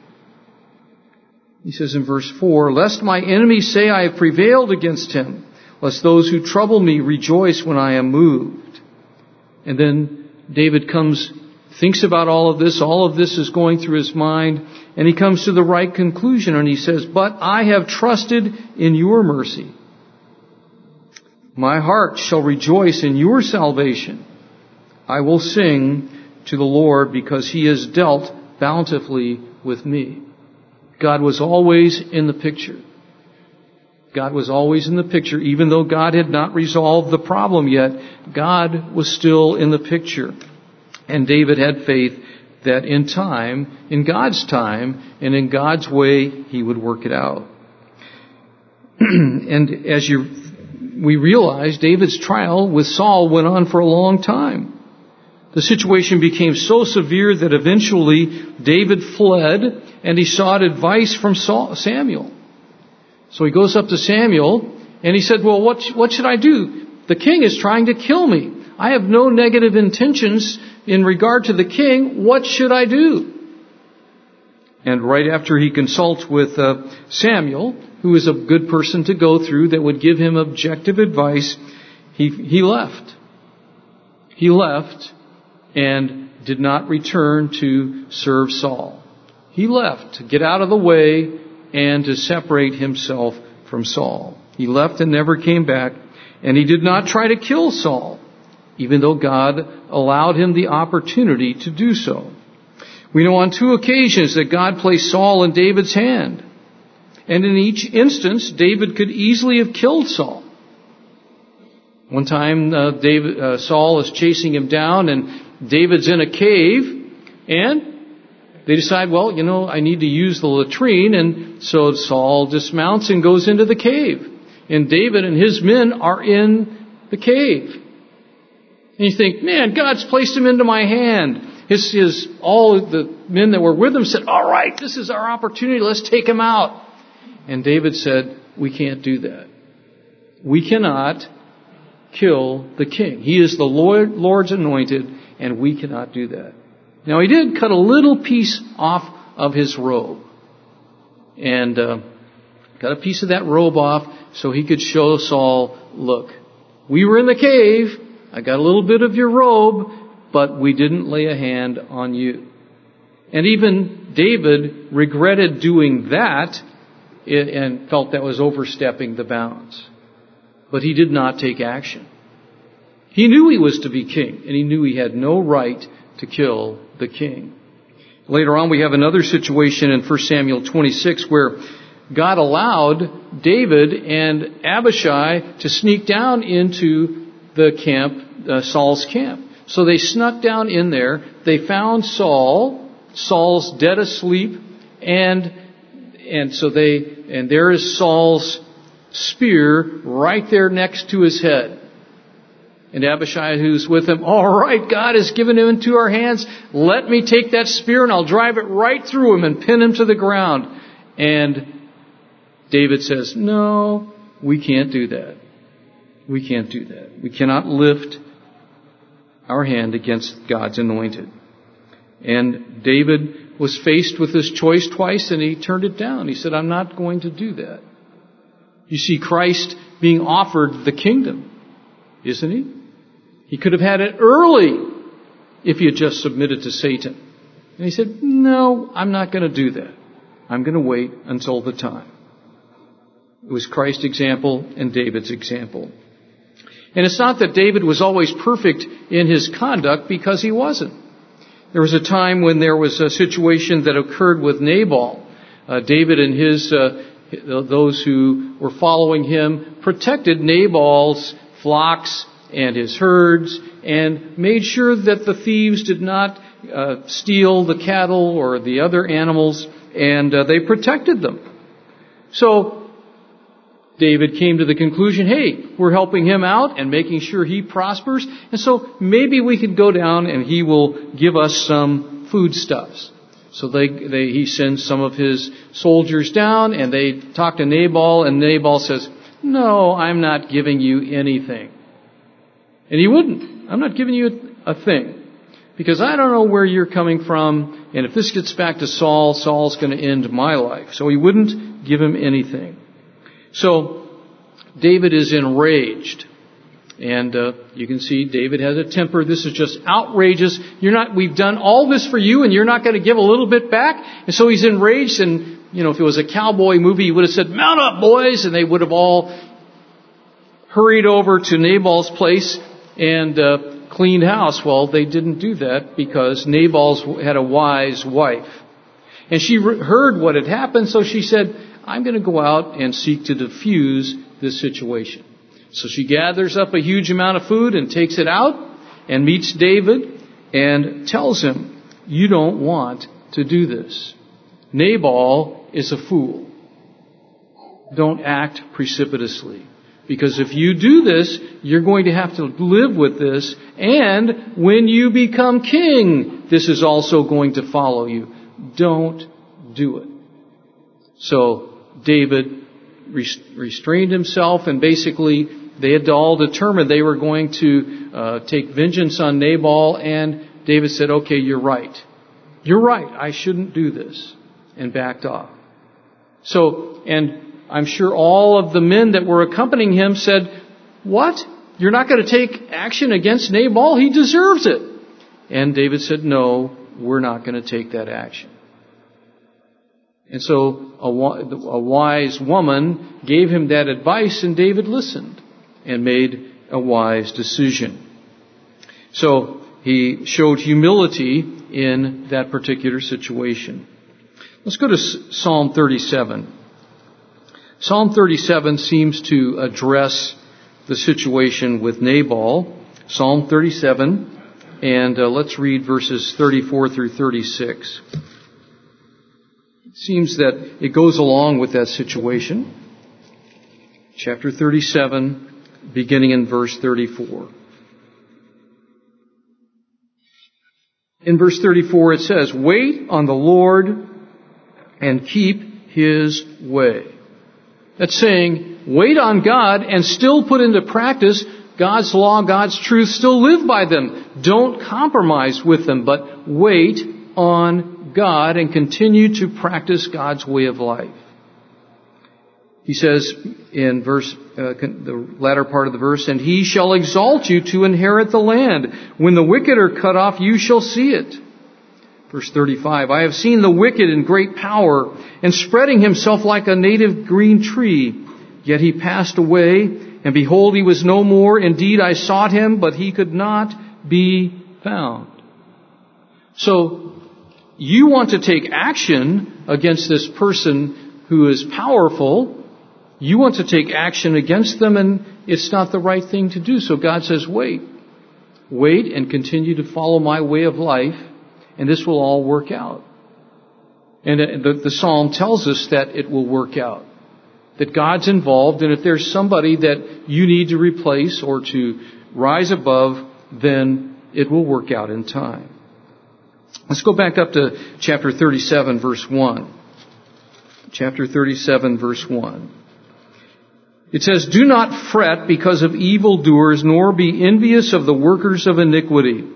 He says in verse 4, lest my enemies say I have prevailed against him, lest those who trouble me rejoice when I am moved. And then David thinks about all of this is going through his mind, and he comes to the right conclusion, and he says, but I have trusted in your mercy. My heart shall rejoice in your salvation. I will sing to the Lord because He has dealt bountifully with me. God was always in the picture. God was always in the picture. Even though God had not resolved the problem yet, God was still in the picture. And David had faith that in time, in God's time, and in God's way, He would work it out. And as we realize, David's trial with Saul went on for a long time. The situation became so severe that eventually David fled and he sought advice from Samuel. So he goes up to Samuel and he said, well, what should I do? The king is trying to kill me. I have no negative intentions in regard to the king. What should I do? And right after he consults with Samuel, who is a good person to go through that would give him objective advice, he left. He left and did not return to serve Saul. He left to get out of the way and to separate himself from Saul. He left and never came back, and he did not try to kill Saul, even though God allowed him the opportunity to do so. We know on 2 occasions that God placed Saul in David's hand. And in each instance, David could easily have killed Saul. One time, Saul is chasing him down, and David's in a cave, and they decide, well, I need to use the latrine, and so Saul dismounts and goes into the cave. And David and his men are in the cave. And you think, man, God's placed him into my hand. All of the men that were with him said, all right, this is our opportunity, let's take him out. And David said, we can't do that. We cannot kill the king. He is the Lord's anointed, and we cannot do that. Now, he did cut a little piece off of his robe. And got a piece of that robe off so he could show Saul, look, we were in the cave. I got a little bit of your robe, but we didn't lay a hand on you. And even David regretted doing that and felt that was overstepping the bounds. But he did not take action. He knew he was to be king, and he knew he had no right to kill the king. Later on, we have another situation in 1 Samuel 26 where God allowed David and Abishai to sneak down into the camp, Saul's camp. So they snuck down in there. They found Saul's dead asleep, and there is Saul's spear right there next to his head. And Abishai, who's with him, all right, God has given him into our hands. Let me take that spear and I'll drive it right through him and pin him to the ground. And David says, no, we can't do that. We can't do that. We cannot lift our hand against God's anointed. And David was faced with this choice twice, and he turned it down. He said, I'm not going to do that. You see Christ being offered the kingdom, isn't he? He could have had it early if he had just submitted to Satan. And he said, no, I'm not going to do that. I'm going to wait until the time. It was Christ's example and David's example. And it's not that David was always perfect in his conduct, because he wasn't. There was a time when there was a situation that occurred with Nabal. David and those who were following him protected Nabal's flocks and his herds and made sure that the thieves did not steal the cattle or the other animals, and they protected them. So David came to the conclusion, hey, we're helping him out and making sure he prospers, and so maybe we could go down and he will give us some foodstuffs. So he sends some of his soldiers down, and they talk to Nabal, and Nabal says, no, I'm not giving you anything. And he wouldn't. I'm not giving you a thing, because I don't know where you're coming from, and if this gets back to Saul, Saul's going to end my life. So he wouldn't give him anything. So David is enraged. And you can see David has a temper. This is just outrageous. We've done all this for you, and you're not going to give a little bit back? And so he's enraged, and, if it was a cowboy movie, he would have said, mount up, boys, and they would have all hurried over to Nabal's place and cleaned house. Well, they didn't do that because Nabal had a wise wife. And she heard what had happened, so she said, I'm going to go out and seek to diffuse this situation. So she gathers up a huge amount of food and takes it out and meets David and tells him, you don't want to do this. Nabal is a fool. Don't act precipitously. Because if you do this, you're going to have to live with this. And when you become king, this is also going to follow you. Don't do it. So David restrained himself and basically They had all determined they were going to take vengeance on Nabal, and David said, okay, you're right. You're right. I shouldn't do this, and backed off. So, and I'm sure all of the men that were accompanying him said, what? You're not going to take action against Nabal? He deserves it. And David said, no, we're not going to take that action. And so a wise woman gave him that advice, and David listened and made a wise decision. So he showed humility in that particular situation. Let's go to Psalm 37. Psalm 37 seems to address the situation with Nabal. Psalm 37, and let's read verses 34 through 36. It seems that it goes along with that situation. Chapter 37, beginning in verse 34. In verse 34 it says, wait on the Lord and keep His way. That's saying, wait on God and still put into practice God's law, God's truth, still live by them. Don't compromise with them, but wait on God and continue to practice God's way of life. He says in the latter part of the verse, and He shall exalt you to inherit the land. When the wicked are cut off, you shall see it. Verse 35, I have seen the wicked in great power and spreading himself like a native green tree. Yet he passed away, and behold, he was no more. Indeed, I sought him, but he could not be found. So, you want to take action against this person who is powerful. You want to take action against them, and it's not the right thing to do. So God says, wait. Wait and continue to follow my way of life, and this will all work out. And the psalm tells us that it will work out. That God's involved, and if there's somebody that you need to replace or to rise above, then it will work out in time. Let's go back up to chapter 37, verse 1. Chapter 37, verse 1. It says, do not fret because of evildoers, nor be envious of the workers of iniquity.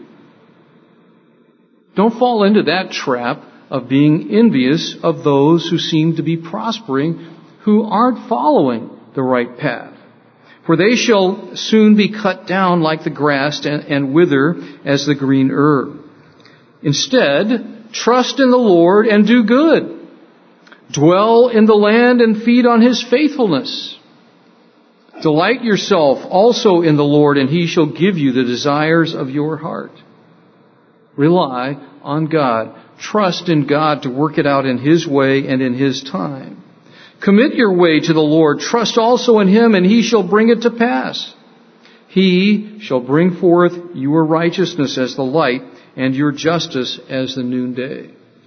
Don't fall into that trap of being envious of those who seem to be prospering, who aren't following the right path. For they shall soon be cut down like the grass and wither as the green herb. Instead, trust in the Lord and do good. Dwell in the land and feed on His faithfulness. Delight yourself also in the Lord, and He shall give you the desires of your heart. Rely on God. Trust in God to work it out in His way and in His time. Commit your way to the Lord. Trust also in Him, and He shall bring it to pass. He shall bring forth your righteousness as the light and your justice as the noonday.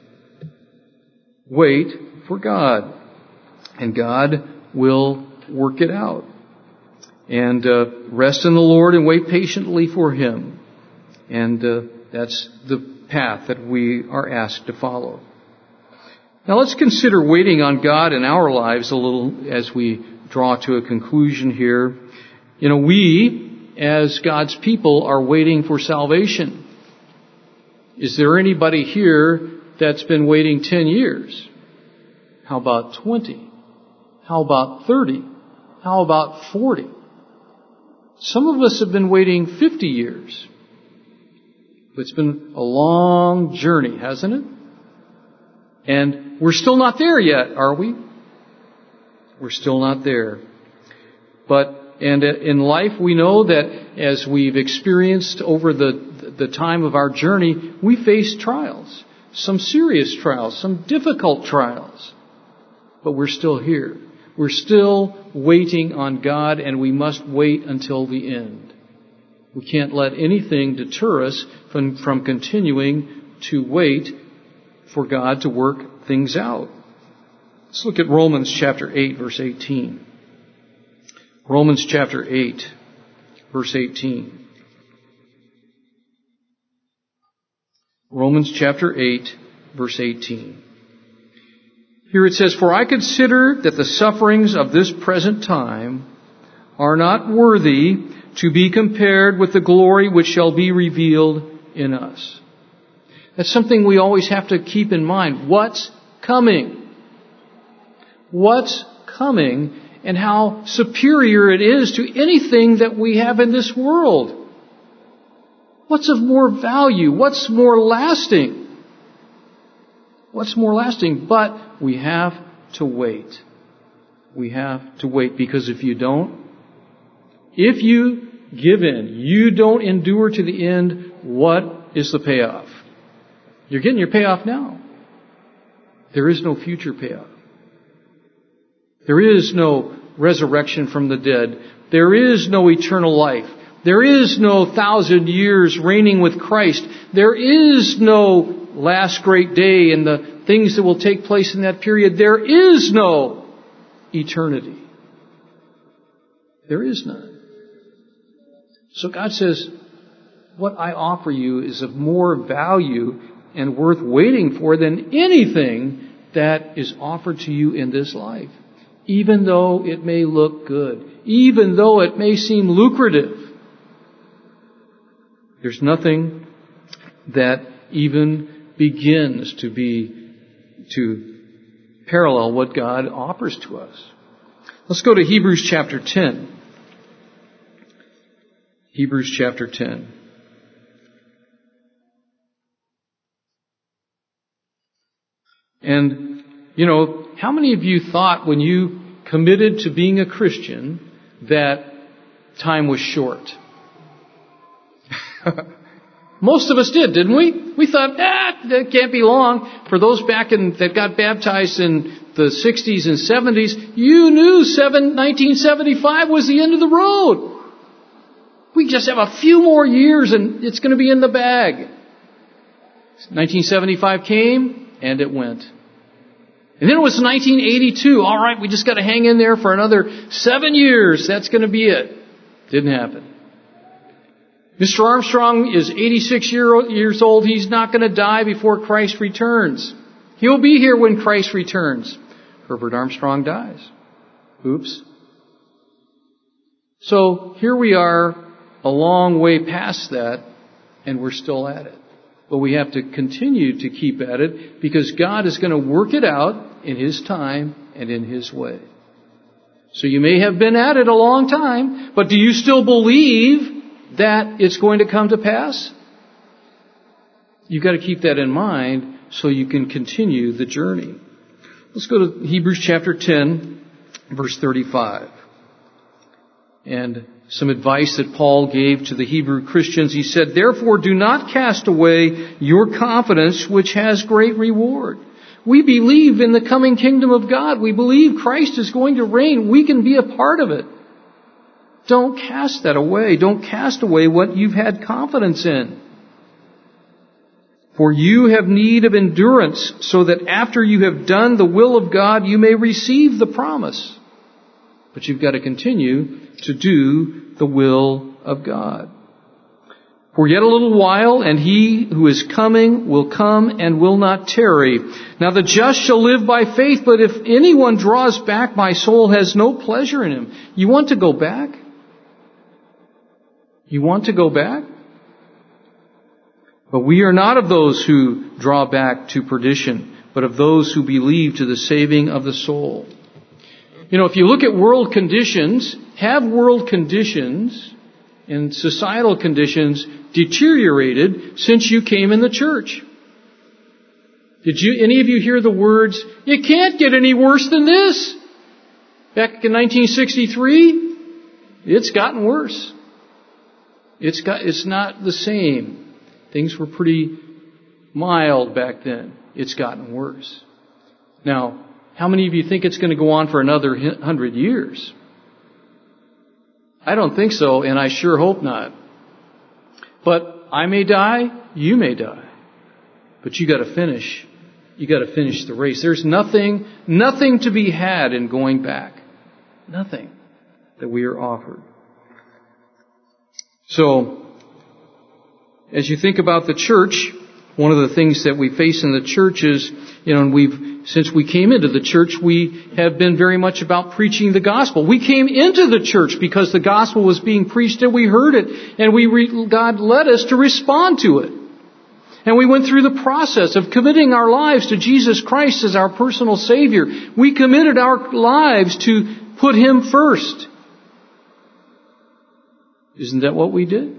Wait for God, and God will work it out. And rest in the Lord and wait patiently for Him. And that's the path that we are asked to follow. Now let's consider waiting on God in our lives a little as we draw to a conclusion here. You know, we, as God's people, are waiting for salvation. Is there anybody here that's been waiting 10 years? How about 20? How about 30? How about 40? Some of us have been waiting 50 years. It's been a long journey, hasn't it? And we're still not there yet, are we? We're still not there. And in life, we know that as we've experienced over the time of our journey, we face trials. Some serious trials, some difficult trials. But we're still here. We're still waiting on God, and we must wait until the end. We can't let anything deter us from continuing to wait for God to work things out. Let's look at Romans chapter 8, verse 18. Romans chapter 8, verse 18. Romans chapter 8, verse 18. Here it says, for I consider that the sufferings of this present time are not worthy to be compared with the glory which shall be revealed in us. That's something we always have to keep in mind. What's coming? What's coming, and how superior it is to anything that we have in this world. What's of more value? What's more lasting? What's more lasting? But we have to wait. We have to wait, because if you give in, you don't endure to the end, what is the payoff? You're getting your payoff now. There is no future payoff. There is no resurrection from the dead. There is no eternal life. There is no 1,000 years reigning with Christ. There is no last great day and the things that will take place in that period. There is no eternity. There is none. So God says, what I offer you is of more value and worth waiting for than anything that is offered to you in this life. Even though it may look good, even though it may seem lucrative, there's nothing that even begins to parallel what God offers to us. Let's go to Hebrews chapter 10. Hebrews chapter 10. And, how many of you thought when you committed to being a Christian that time was short? Most of us did, didn't we? We thought, that can't be long. For those that got baptized in the 60s and 70s, you knew 1975 was the end of the road. We just have a few more years and it's going to be in the bag. 1975 came and it went. And then it was 1982. All right, we just got to hang in there for another 7 years. That's going to be it. Didn't happen. Mr. Armstrong is 86 years old. He's not going to die before Christ returns. He'll be here when Christ returns. Herbert Armstrong dies. Oops. So here we are a long way past that, and we're still at it. But we have to continue to keep at it, because God is going to work it out in His time and in His way. So you may have been at it a long time, but do you still believe that it's going to come to pass? You've got to keep that in mind so you can continue the journey. Let's go to Hebrews chapter 10, verse 35. And some advice that Paul gave to the Hebrew Christians. He said, "Therefore do not cast away your confidence, which has great reward." We believe in the coming kingdom of God. We believe Christ is going to reign. We can be a part of it. Don't cast that away. Don't cast away what you've had confidence in. For you have need of endurance, so that after you have done the will of God, you may receive the promise. But you've got to continue to do the will of God. For yet a little while, and He who is coming will come and will not tarry. Now the just shall live by faith, but if anyone draws back, my soul has no pleasure in him. You want to go back? You want to go back? But we are not of those who draw back to perdition, but of those who believe to the saving of the soul. If you look at world conditions, have world conditions and societal conditions deteriorated since you came in the church? Did any of you hear the words, "It can't get any worse than this"? Back in 1963, it's gotten worse. It's not the same. Things were pretty mild back then. It's gotten worse. Now, how many of you think it's going to go on for another 100 years? I don't think so, and I sure hope not. But I may die, you may die. But you got to finish. You got to finish the race. There's nothing to be had in going back. Nothing that we are offered. So, as you think about the church, One of the things that we face in the church is, and since we came into the church, we have been very much about preaching the gospel. We came into the church because the gospel was being preached and we heard it, and God led us to respond to it. And we went through the process of committing our lives to Jesus Christ as our personal Savior. We committed our lives to put Him first. Isn't that what we did?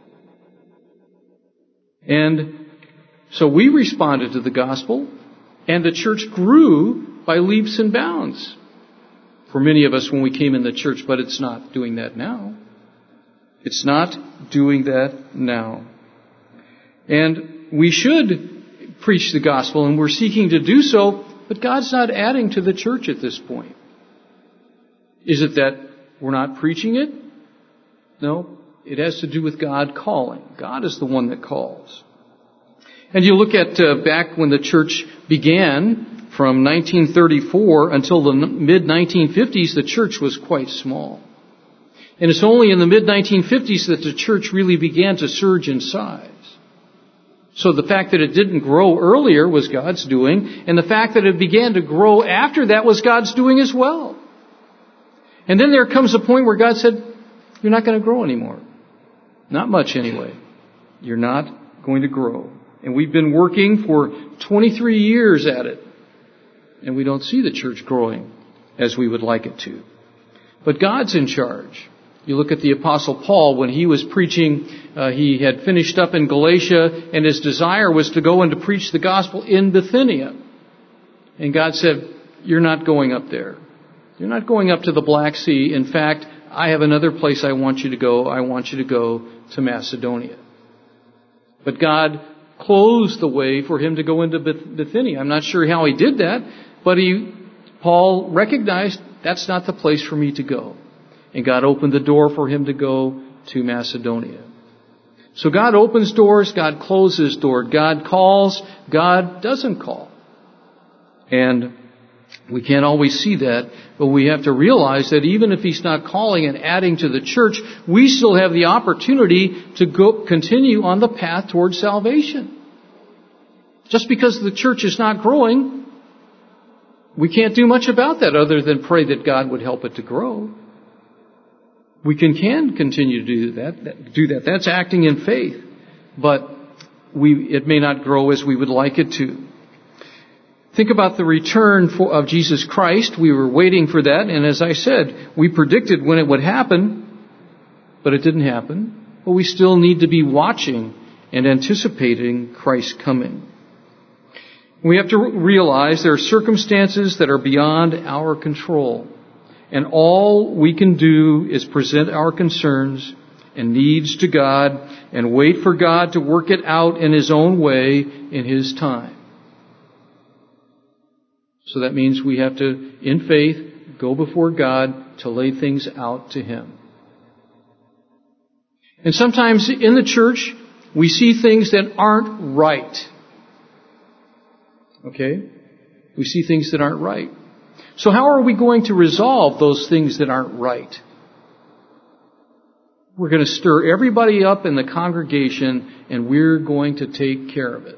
And so we responded to the gospel, and the church grew by leaps and bounds. For many of us when we came in the church, but it's not doing that now. It's not doing that now. And we should preach the gospel, and we're seeking to do so, but God's not adding to the church at this point. Is it that we're not preaching it? No. It has to do with God calling. God is the one that calls. And you look at back when the church began, from 1934 until the mid-1950s, the church was quite small. And it's only in the mid-1950s that the church really began to surge in size. So the fact that it didn't grow earlier was God's doing, and the fact that it began to grow after that was God's doing as well. And then there comes a point where God said, you're not going to grow anymore. Not much anyway. You're not going to grow. And we've been working for 23 years at it. And we don't see the church growing as we would like it to. But God's in charge. You look at the Apostle Paul, when he was preaching, he had finished up in Galatia, and his desire was to go and to preach the gospel in Bithynia. And God said, you're not going up there. You're not going up to the Black Sea. In fact, I have another place I want you to go. I want you to go to Macedonia. But God closed the way for him to go into Bithynia. I'm not sure how he did that, but Paul recognized that's not the place for me to go. And God opened the door for him to go to Macedonia. So God opens doors, God closes doors. God calls, God doesn't call. And we can't always see that, but we have to realize that even if He's not calling and adding to the church, we still have the opportunity to continue on the path towards salvation. Just because the church is not growing, we can't do much about that other than pray that God would help it to grow. We can continue to do that. That's acting in faith, but it may not grow as we would like it to. Think about the return of Jesus Christ. We were waiting for that, and as I said, we predicted when it would happen, but it didn't happen. But we still need to be watching and anticipating Christ's coming. We have to realize there are circumstances that are beyond our control, and all we can do is present our concerns and needs to God and wait for God to work it out in His own way in His time. So that means we have to, in faith, go before God to lay things out to Him. And sometimes in the church, we see things that aren't right. Okay? We see things that aren't right. So how are we going to resolve those things that aren't right? We're going to stir everybody up in the congregation, and we're going to take care of it.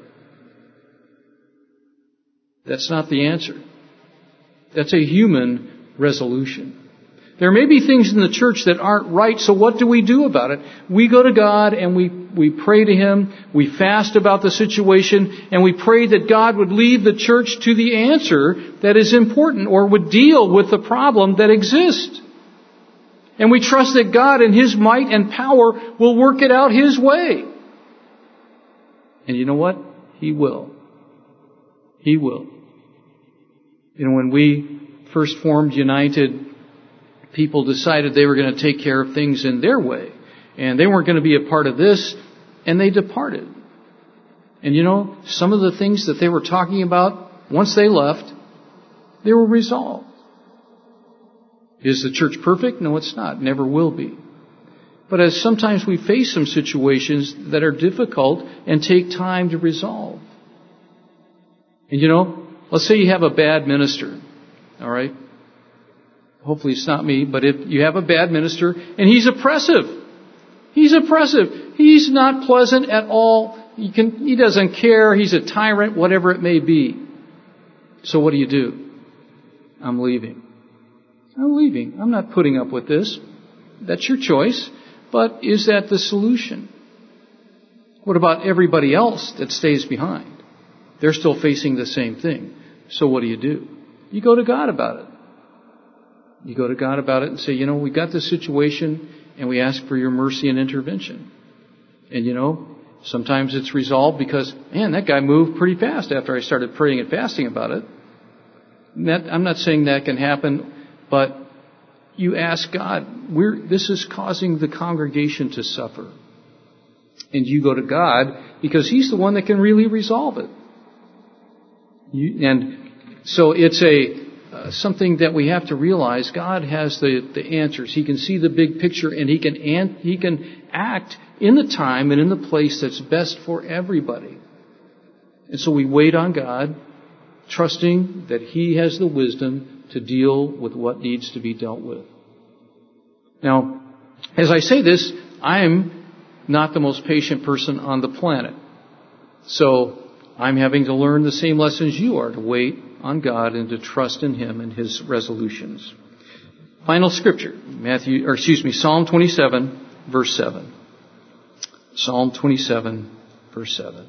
That's not the answer. That's a human resolution. There may be things in the church that aren't right, so what do we do about it? We go to God and we pray to Him, we fast about the situation, and we pray that God would lead the church to the answer that is important or would deal with the problem that exists. And we trust that God in His might and power will work it out His way. And you know what? He will. He will. You know, when we first formed United, people decided they were going to take care of things in their way. And they weren't going to be a part of this, and they departed. And you know, some of the things that they were talking about, once they left, they were resolved. Is the church perfect? No, it's not. Never will be. But as sometimes we face some situations that are difficult and take time to resolve. And you know, let's say you have a bad minister, all right? Hopefully it's not me, but if you have a bad minister and he's oppressive. He's oppressive. He's not pleasant at all he doesn't care, he's a tyrant, whatever it may be. So what do? I'm leaving. I'm not putting up with this. That's your choice. But is that the solution? What about everybody else that stays behind? They're still facing the same thing. So what do? You go to God about it. You go to God about it and say, we got this situation and we ask for your mercy and intervention. And sometimes it's resolved because, that guy moved pretty fast after I started praying and fasting about it. I'm not saying that can happen, but you ask God, this is causing the congregation to suffer. And you go to God because He's the one that can really resolve it. And so it's something that we have to realize. God has the answers. He can see the big picture, and He can act in the time and in the place that's best for everybody. And so we wait on God, trusting that He has the wisdom to deal with what needs to be dealt with. Now, as I say this, I'm not the most patient person on the planet. So I'm having to learn the same lessons you are, to wait on God and to trust in Him and His resolutions. Final scripture, Psalm 27, verse 7. Psalm 27, verse 7.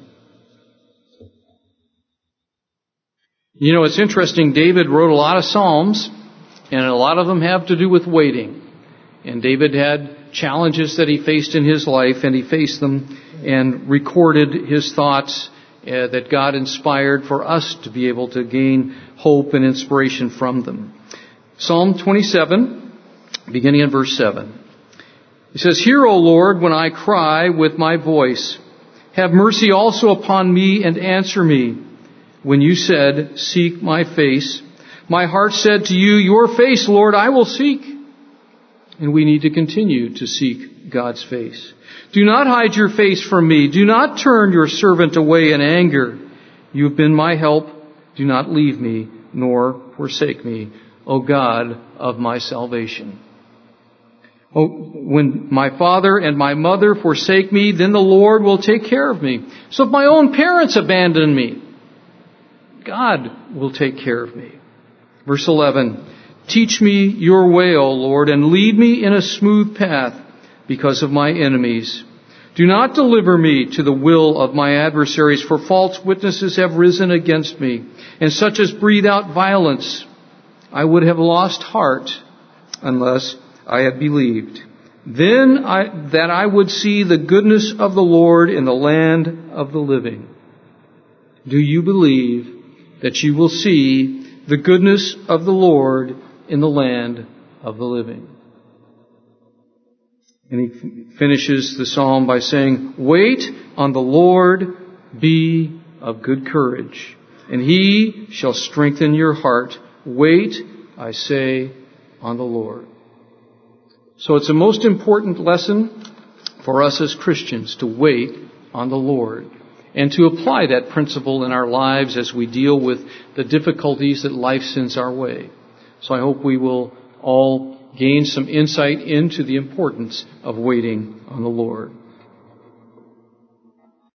It's interesting. David wrote a lot of Psalms, and a lot of them have to do with waiting. And David had challenges that he faced in his life, and he faced them and recorded his thoughts that God inspired for us to be able to gain hope and inspiration from them. Psalm 27, beginning in verse 7. He says, "Hear, O Lord, when I cry with my voice. Have mercy also upon me and answer me. When you said, 'Seek my face,' my heart said to you, 'Your face, Lord, I will seek.'" And we need to continue to seek God's face. "Do not hide your face from me. Do not turn your servant away in anger. You have been my help. Do not leave me, nor forsake me, O God of my salvation. Oh, when my father and my mother forsake me, then the Lord will take care of me. So if my own parents abandon me, God will take care of me." Verse 11, "Teach me your way, O Lord, and lead me in a smooth path because of my enemies. Do not deliver me to the will of my adversaries, for false witnesses have risen against me, and such as breathe out violence. I would have lost heart unless I had believed. Then that I would see the goodness of the Lord in the land of the living." Do you believe that you will see the goodness of the Lord in the land of the living? And he finishes the psalm by saying, "Wait on the Lord, be of good courage, and He shall strengthen your heart. Wait, I say, on the Lord." So it's a most important lesson for us as Christians to wait on the Lord and to apply that principle in our lives as we deal with the difficulties that life sends our way. So I hope we will all gain some insight into the importance of waiting on the Lord.